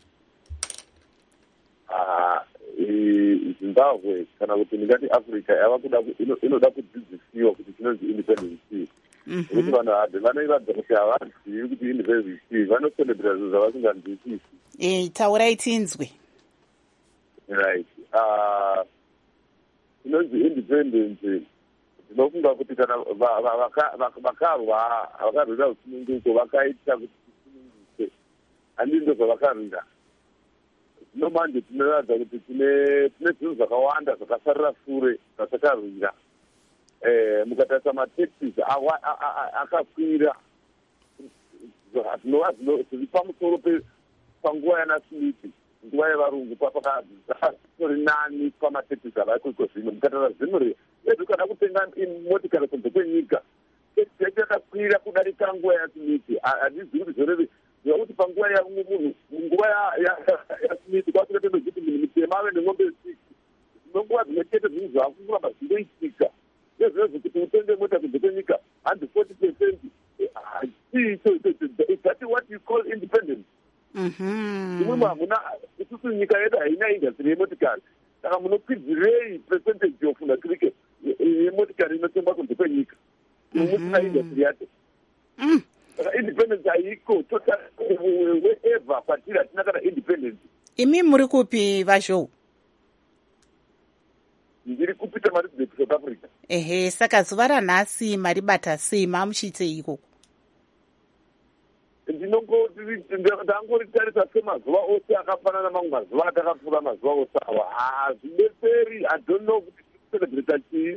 Ah Zimbabwe kana kuti ndingati Africa yava kuda inoda kudzidzisiwa kuti chinonzi independence. Kuti vanhu hadhi vanoiradza kuti havazivi kuti independence vanoselebhera zvinhu zvavasinganzwisisi. Eh taurai tinzwe. Right. Ah inonzi independence ndinofunga kuti kana vakarwa vakarwira usununguko vakaita kuti usununguke handi ndo zvavakarwira. Zvino manje tinoratidza kuti tine tine zvinhu zvakawanda zvakasarira sure zvatakarwira. Mukatarisa mataxes akakwira zvinova zviri pamusoro panguva yanaSmith nguva yevarungu pakazori nani pamataxes avaiko zvino mukatarisa zvino redu kana kutenga motikari kunze kwenyika tax yakakwira kudarika nguva yaSmith handizivi kuti zvoreve zvakuti panguva yamwe munhu munguva yaSmith kwakutotozokuti munhu mutema ave nemombe six nonguva dzimwe chete zvinhu zvaakuramba zvindoitika nezvezvo kuti utenge mota kunze kwenyika handi forty percent see, so, so, so, is that what you call independence? Mhm. Muna isusu nyika yedu haina industry yemotikari. Saka munokwidzirei percentage yofunda cricket yemotikari inotemba kunze kwenyika. Musina industry yacho. Saka independence haiko total wherever kwatiri hatina kana independence. Imi muri kupi Vazhou? Ndiri kupita Maritzburg, South Africa. Ehe, saka zuva ranhasi maribata sei, mamuchiitei ikoko? ndangoritarisa semazuva ose akafanana mamwe mazuva atakapfuura mazuva ose awa hazvidetseri. I don't know kuti ticelebrata chii.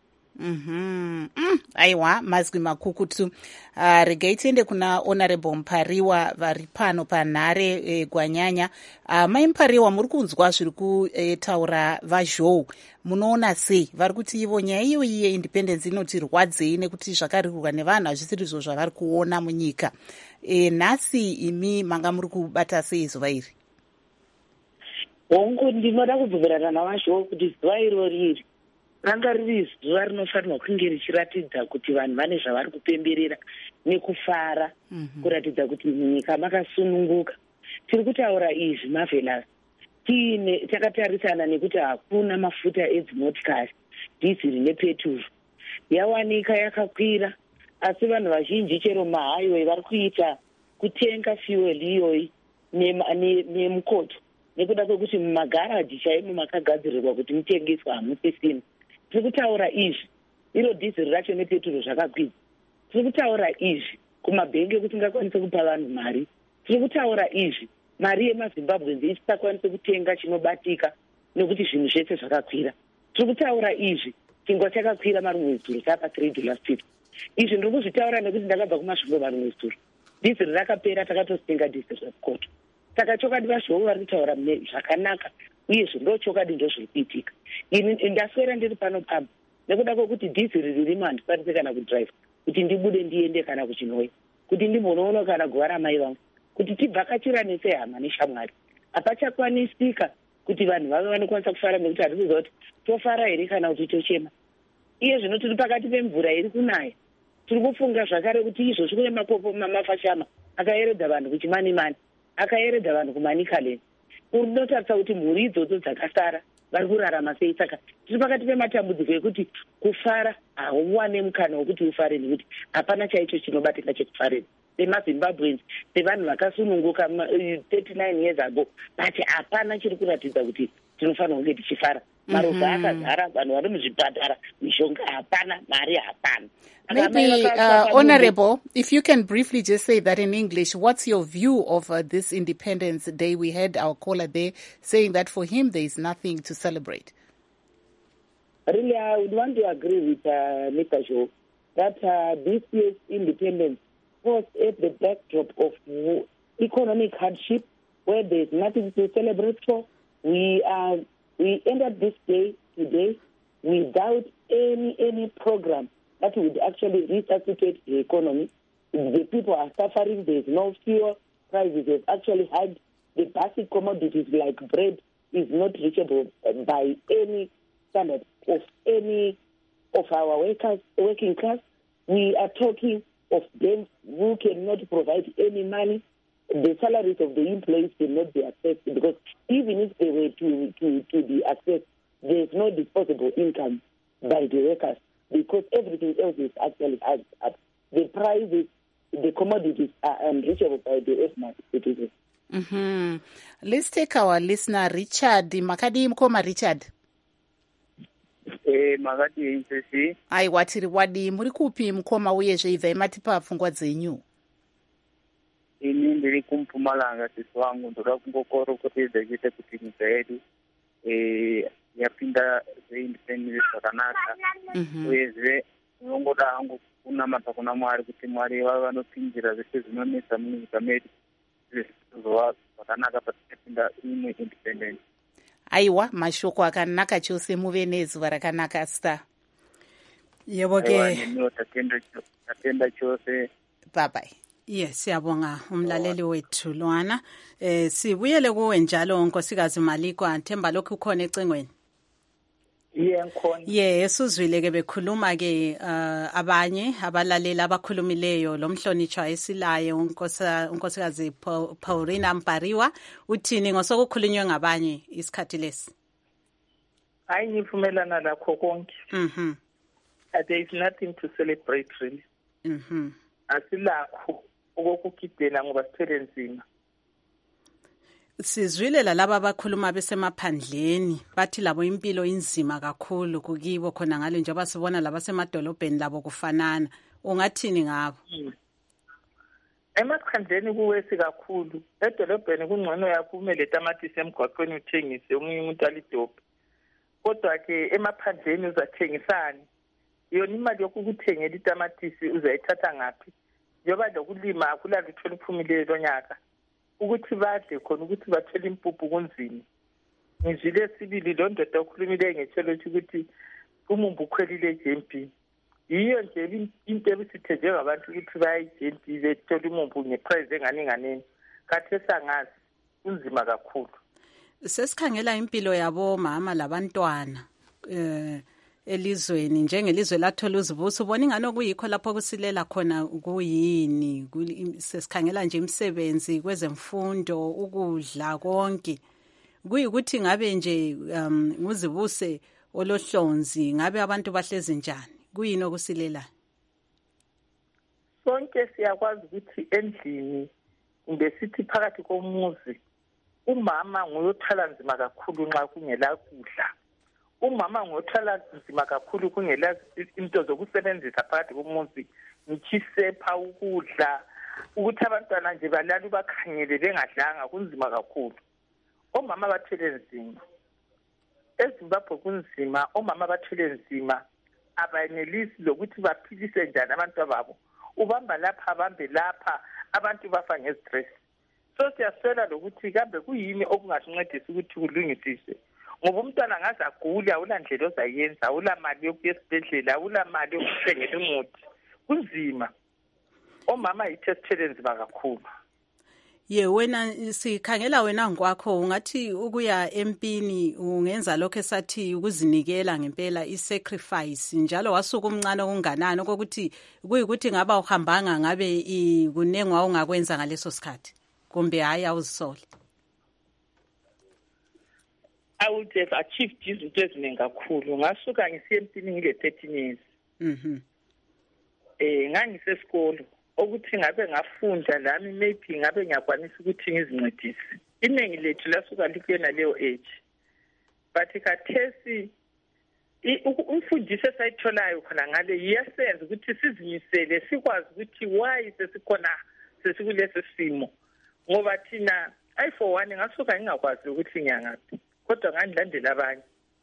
Mhm. Mm, aiwa, mazwi makukutu. Uh, regai tiende kuna Honorable Mpariwa vari pano panhare e, Gwanyanya. Uh, mai Mpariwa, muri kunzwa zviri kutaura Vazhou. Munoona sei? Vari kuti ivo nyaya iyo iye independence inoti rwadzei nekuti zvakarirwa nevanhu hazvisiri izvo zvavari kuona munyika. E, nhasi imi manga muri kubata sei zuva iri? Hongu ndinoda kubvumirana naVazhou kuti zuva iro riri ranga riri zuva rinofanirwa kunge richiratidza kuti vanhu vane zvavari kupemberera nekufara, kuratidza kuti munyika makasununguka. Tiri kutaura izvi Marvelous tiine takatarisana nekuti hakuna mafuta edzimotikari, dhiziri nepeturu. Yawanika yakakwira, asi vanhu vazhinji chero mahighway vari kuita kutenga fuel iyoyi nemukoto nekuda kwekuti mumagaraji chaimo makagadzirirwa kuti mutengeswa hamusisina. Tiri kutaura izvi, iro dhiziri racho nepeturu zvakakwidza. Tiri kutaura izvi, kumabhenge kusingakwanise kupa vanhu mari. Tiri kutaura izvi, mari yemaZimbabwe isingakwanise kutenga chinobatika nekuti zvinhu zvese zvakakwira. Tiri kutaura izvi, chingwa chakakwira marumwezuro chapa three dollars fifty. Izvi ndiri kuzvitaura nekuti ndakabva kumasvingo marumwezuro. Dhiziri rakapera takatostenga dhiziri remukoto. Saka chokwadi Vazhou vari kutaura zvakanaka, uyezve ndo chokwadi ndo zviri kuitika. Ini ndaswera ndiri pano pano nekuda kwekuti dhiziri ririmo handikwanise kana kudhiraivha kuti ndibude ndiende kana kuChinhoyi, kuti ndimbonoona kana guva ramai vangu, kuti tibvakachirane sehama neshamwari. Hapachakwanisika kuti vanhu vave vanokwanisa kufara nekuti hati kuziva kuti tofara here kana kuti tochema. Iye zvino tiri pakati pemvura iri kunaya. Tiri kufunga zvakare kuti izvo zvine mapopo mamafashama akaeredza vanhu kuchimani-mani, akaeredza vanhu kuManicaland. Unotarisa kuti mhuri idzodzo dzakasara vari kurarama sei. Saka tiri pakati pematambudziko ekuti kufara hauwane mukana wekuti ufare nekuti hapana chaicho chinobatika chekufarira. SemaZimbabweans, sevanhu vakasununguka thirty-nine years ago, but hapana chiri kuratidza kuti tinofanira kunge tichifara. Maropa akazara, vanhu vari muzvipatara, mishonga hapana, mari hapana. Maybe, uh, Honorable, if you can briefly just say that in English, what's your view of uh, this Independence Day? We had our caller there saying that for him there is nothing to celebrate. Really, I would want to agree with uh, Mister Zhou that uh, this year's independence was at the backdrop of economic hardship, where there is nothing to celebrate for. We uh, we ended this day today without any any program that would actually resuscitate the economy. The people are suffering. There is no fuel. Prices have actually hiked. The basic commodities like bread is not reachable by any standard of any of our workers, working class. We are talking of them who cannot provide any money. The salaries of the employees cannot be accessed because even if they were to, to, to be accessed, there is no disposable income by the workers because everything else is actually up. The prices, the commodities are unreachable by the ordinary citizens. Mm-hmm. Let's take our listener, Richard. Makadi mkoma Richard. Eh, makadi insesi. Ai watiri wadi muri kupi mkoma uye zveiva imatipa pfungwa dzenyu. Ini ndiri kuMpumalanga sisi wangu ndoda kungokorokotedza kuita kuti nyika yedu eh yapinda independence zvakanaka. Uyezve ndinongoda hangu kunamata kuna Mwari kuti Mwari vave vanopinzira zvese zvinonetsa munyika medu zvezvizova zvakanaka patinopinda imwe independence. Aiwa, mashoko akanaka chose, muve nezuva rakanaka star. Yebo ke. Tatenda chose. Bye bye. Yes, siyabonga umlaleli wethu lwana. Eh sibuyele kuwe njalo Nkosikazi Malikwa, Themba lokhu khona ecengweni. Ye ngikhona. Yes, uzwile ke bekhuluma ke uh, abanye abalaleli abakhulumileyo lomhlonitshwa esilaye unkosa unkosikazi Paulina Mpariwa uthini ngosokukhulunywe ngabanye isikhathi lesi. Hayi ngivumelana lakho konke. Mhm. There is nothing to celebrate really. Mhm. Asilakho okukukidela ngoba sithele nzima. Sizwile lalabo abakhuluma besemaphandleni bathi labo impilo inzima kakhulu kukibo khona ngale njengoba sibona laba semadolobheni labo kufanana. Ungathini ngabo? Emaphandleni kuwesi kakhulu. Edolobheni kungcono yakumele tamatisi emgwaqweni uthengise omunye umuntu alidobhe. Kodwa ke emaphandleni uzathengisani? Yona imali yokukuthengela itamatisi uzayithatha ngaphi? Njoba lokulima akula lutho luphumile lonyaka. Ukuthi badle khona ukuthi bathele impuphu kunzima. Ngizile sibili lo ndoda okhulumile ngechelo ukuthi umumbu ukhwelile J M B. Yiyo nje into ebisithe njengabantu ukuthi baye J M B bethola umumbu ngeprice engani nganeni. Khathe sangazi kunzima kakhulu. Sesikhangela impilo yabo mama labantwana eh elizweni njengelizwe lathola uzibuso ubona ingane okuyikho lapho kusilela khona kuyini sesikhangela nje imisebenzi kwezemfundo ukudla konke kuyikuthi ngabe nje um nguzibuse olohlonzi ngabe abantu bahlezi njani kuyini okusilela sonke siyakwazi ukuthi endlini kumbe sithi phakathi komuzi umama nguyothala nzima kakhulu nxa kungela kudla umama ngothala nzima kakhulu kungela into zokusebenzisa phakathi komuzi ngichisepha ukudla ukuthi abantwana nje balala bakhangele bengadlanga kunzima kakhulu omama bathele nzima eZimbabwe kunzima omama bathele nzima abayenelisi lokuthi baphilise njani abantu babo ubamba lapha bambe lapha abantu bafa ngestress so siyaswela lokuthi kambe kuyini okungasincedisa ukuthi kulungisise ngoba umntwana ngaze agule awulandlela ozayenza awulamali yokuya esibhedlela awulamali yokuthengela umuthi kunzima omama yithesithele nzima kakhulu ye wena sikhangela wena ngokwakho ungathi ukuya empini ungenza lokho esathi ukuzinikela ngempela isacrifice njalo wasuka umncane okunganani ukuthi kuyikuthi ngaba uhambanga ngabe kunengwa ungakwenza ngaleso sikhathi kumbe hayi awuzisole I would have achieved izinto eziningi kakhulu ngasuka ngisiya empini ngile thirteen years mhm eh ngangisesikolo ukuthi ngabe ngafunda lami maybe ngabe ngiyakwanisa ukuthi ngizincedise iningi lethu lasuka likuyena leyo age but khathesi umfundisi esayitholayo khona ngale iyasenza ukuthi sizimisele sikwazi ukuthi why sesikhona sesikulesi simo ngoba thina I for one ngasuka ngingakwazi ukuthi ngiyangaphi kodwa ngandilandela abanye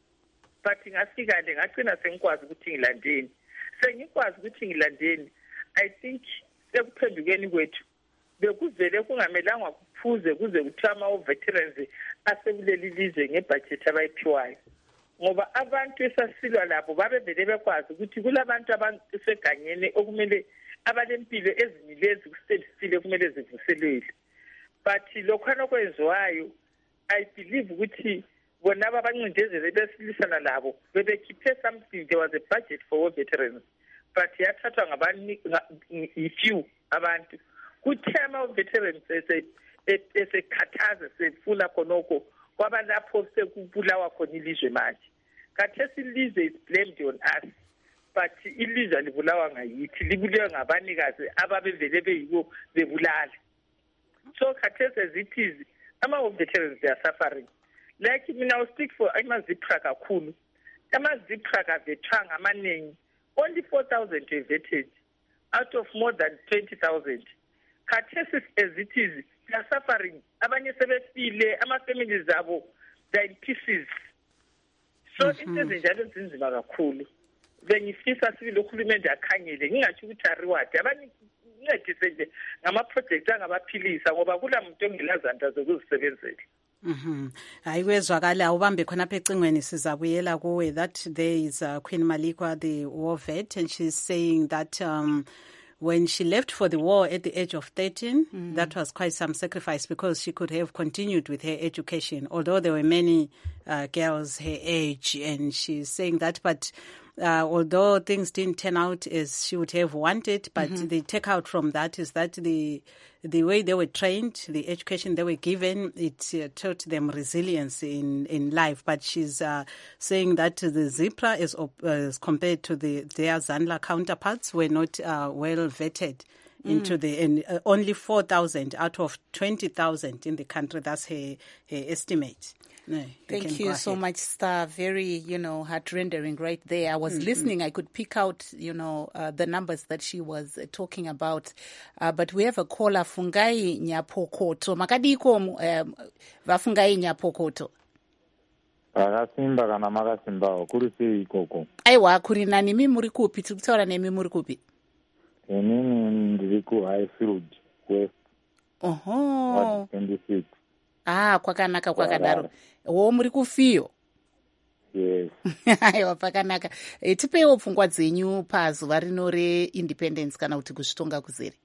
but ngafika le ngacina sengikwazi ukuthi ngilandeni sengikwazi ukuthi ngilandeni I think sekuphendukeni kwethu bekuvele kungamelanga kuphuze kuze kuthama o veterans asekuleli lizwe ngebudget abayiphiwayo ngoba abantu esasilwa labo babevele bekwazi ukuthi kulabantu abaseganyeni okumele abalempilo ezinilezi kusebenzile kumele zivuselele but lokhana okwenziwayo I believe ukuthi bona abancindezele besilisana labo bebekhiphe something there was a budget for veterans but yathathwa ngabani few abantu kuthema o veterans ese esekhathaza sefuna khonoko kwaba lapho sekubulawa khona ilizwe manje khathesi ilizwe is blamed on us but ilizwe libulawa ngayithi libulewe ngabanikazi ababevele beyibo bebulala so khathesi as it is ama veterans they are suffering like mina I speak for ama-zipra kakhulu ama-zipra kavethanga amaningi only four thousand vetted out of more than twenty thousand khathesi as it is they are suffering abanye sebefile ama-families abo they are in pieces so into ezinjalo zinzima kakhulu bengifisa sibili uhulumende akhangele ngingathi ukuthi ariward abanye ncedise nje ngama-project angabaphilisa ngoba kula muntu ongelazandla zokuzisebenzela Mhm. Hayi kwezwakala ubambe khona apha ecingweni sizabuyela kuwe that there is uh, Queen Malikwa the war vet and she's saying that um when she left for the war at the age of thirteen, Mm. that was quite some sacrifice because she could have continued with her education, although there were many uh, girls her age, and she's saying that, but uh, although things didn't turn out as she would have wanted, but Mhm. the takeout from that is that the the way they were trained, the education they were given, it uh, taught them resilience in, in life. But she's uh, saying that the Zipra, as, op- uh, as compared to the their Zandla counterparts, were not uh, well vetted into Mm. the, and uh, only four thousand out of twenty thousand in the country. That's her, her estimate. No, you Thank can you go so ahead. much, Star. Very, you know, heart-rendering right there. I was Mhm. listening. I could pick out, you know, uh, the numbers that she was uh, talking about. Uh, but we have a caller, Fungai Nyapokoto. Makadiko, um, Vafungai Nyapokoto. Rakasimba kana makasimbawo kuri sei ikoko. Aiwa, kuri nani mi muri kupi? Tiri kutaura nemi muri kupi? Inini ndiri kuHighfield West Oho. Ward twenty-six. Ah, kwakanaka kwakadaro. Harare. Wo muri kufiyo. Yes. Aiwa, pakanaka. E, tipeiwo pfungwa dzenyu pazuva rino reindependence kana kuti kuzvitonga kuzere.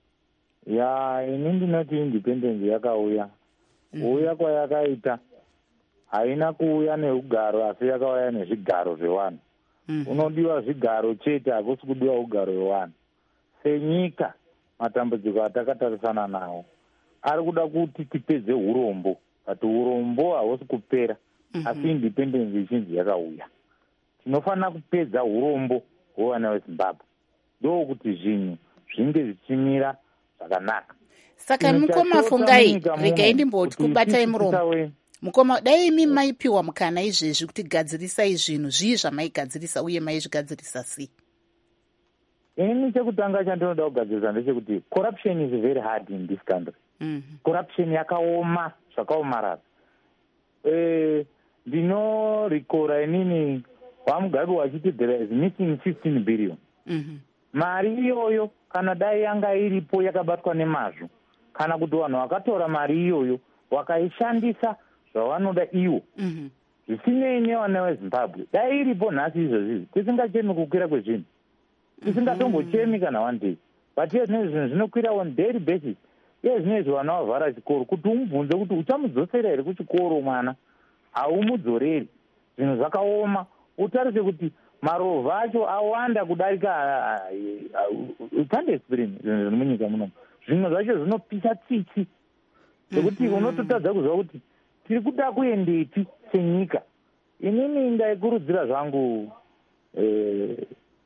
Ya, ini ndinoti independence yakauya. Kuuya kwayakaita haina kuuya neugaro asi yakauya nezvigaro zvevanhu. Unodiwa zvigaro chete, hakusi kudiwa ugaro hwevanhu. Senyika matambudziko atakatarisana nawo ari kuda kuti tipedze urombo, but urombo hahusi kupera. Asi independence izhinji yakauya. Tinofanira kupedza urombo hwevana veZimbabwe. Ndokuti zvinhu zvinge zvichimira zvakanaka. Saka mukoma Fungai, regai ndimboti kubatai muromo. Mukoma, dai imi maipiwa mukana izvezvi kuti gadzirisai zvinhu, zvii zvamaigadzirisa uye maizvigadzirisa sei? Ini chekutanga chandinoda kugadzirisa ndechekuti corruption is very hard in this country. Mhm. Corruption yakaoma zvakaomarara. Eh, ndinorikora inini wamugabe wachiti there is missing fifteen billion. Mhm. Mari iyoyo kana dai yanga iripo yakabatwa nemazvo, kana kuti vanhu vakatora mari iyoyo wakaishandisa zvavanoda iwo, Mhm. zvisinei nevana veZimbabwe, dai iripo nhasi izvozvi tisingachemi kukwira kwezvinhu, tisingatombochemi kana one day, but iye zvinezvi zvinhu zvinokwira on daily basis. Iye zvinezvi vana vavhara chikoro kuti umubvunze kuti uchamudzosera here kuchikoro mwana, haumudzoreri. Zvinhu zvakaoma, utarise kuti marovha acho awanda kudarika, utande explain zvinhu zviri munyika munomu. Zvimwe zvacho zvinopisa tsitsi zvokuti unototadza kuziva kuti tiri kuda kuendeti senyika. Inini ndaikurudzira zvangu eh,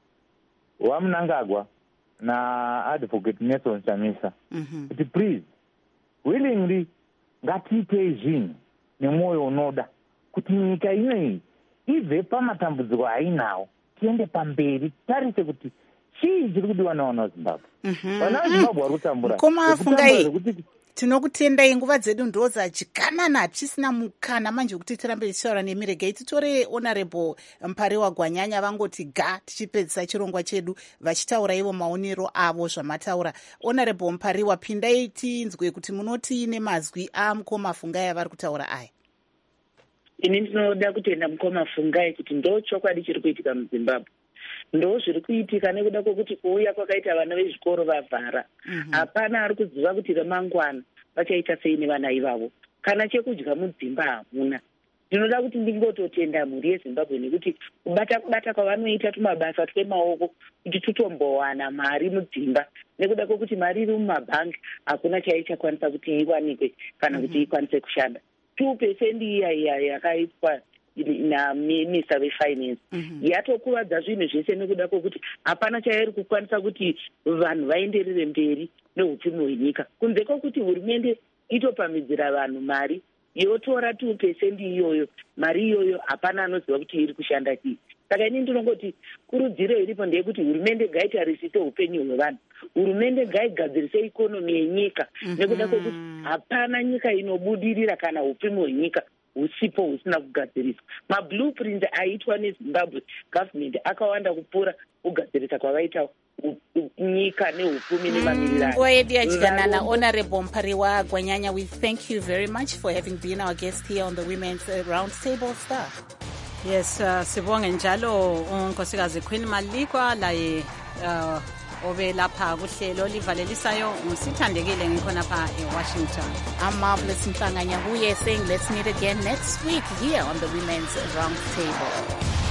waMnangagwa naadvocate Nelson Chamisa kuti please willingly ngatiitei zvinhu nemwoyo unoda kuti nyika inoyi ibve pamatambudziko ainawo tiende pamberi, tarise kuti chii chiri kudiwa navana veZimbabwe. Vana veZimbabwe vari kutambura. Mukoma Fungai, tinokutendai, nguva dzedu ndo dzachikanana, hatisina mukana manje kuti tirambe tichitaura nemi. Regai titore Honorable Mpariwa Gwanyanya vangoti ga tichipedzisa chirongwa chedu vachitaura ivo maonero avo zvamataura. Honorable Mpariwa, pindai tinzwe kuti munoti nemazwi amukoma Fungai avari kutaura aya. Ini ndinoda kutenda mukoma Fungai kuti ndo chokwadi chiri kuitika muZimbabwe. Ndo zviri kuitika nekuda kwokuti kuuya kwakaita vana vezvikoro vavhara. Hapana ari kuziva kuti ramangwana vachaita sei nevana ivavo. Kana chekudya mudzimba hamuna. Ndinoda kuti ndingototenda mhuri yeZimbabwe nekuti kubata kubata kwavanoita tumabasa twemaoko kuti tutombowana mari mudzimba. Nekuda kwokuti mari iri mumabhangi hakuna chaichakwanisa kuti iwanikwe kana kuti ikwanise kushanda. two percent iya iya yakaitwa naminista vefinance yatokuvadza zvinhu zvese nekuda kwokuti hapana chairi kukwanisa kuti vanhu vaenderere mberi neupfumi hwenyika, kunze kwokuti hurumende itopamidzira vanhu mari yotora two percent iyoyo. Mari iyoyo hapana anoziva kuti iri kushanda chii. Saka ini ndinongoti kurudziro iripo ndeyekuti hurumende ngaitarisise upenyu hwevanhu, hurumende ngaigadzirise ikonomi yenyika nekuda kwokuti hapana nyika inobudirira kana upfumi hwenyika husipo husina kugadziriswa. Mablueprint aitwa neZimbabwe government akawanda kupfuura kugadzirisa kwavaita nyika neupfumi nemamirirano. Nguva yedu yachidanana. Honorable Mpariwa Gwanyanya, we thank you very much for having been our guest here on the Women's uh, Roundtable. Star. Yes, uh, sibonge njalo unkosikazi Queen Malikwa laye uh, obe lapha kuhlelo livalelisayo ngusithandekile ngikhonapha eWashington. I'm Marvelous Mhlanganya Huye saying let's meet again next week here on the Women's Roundtable.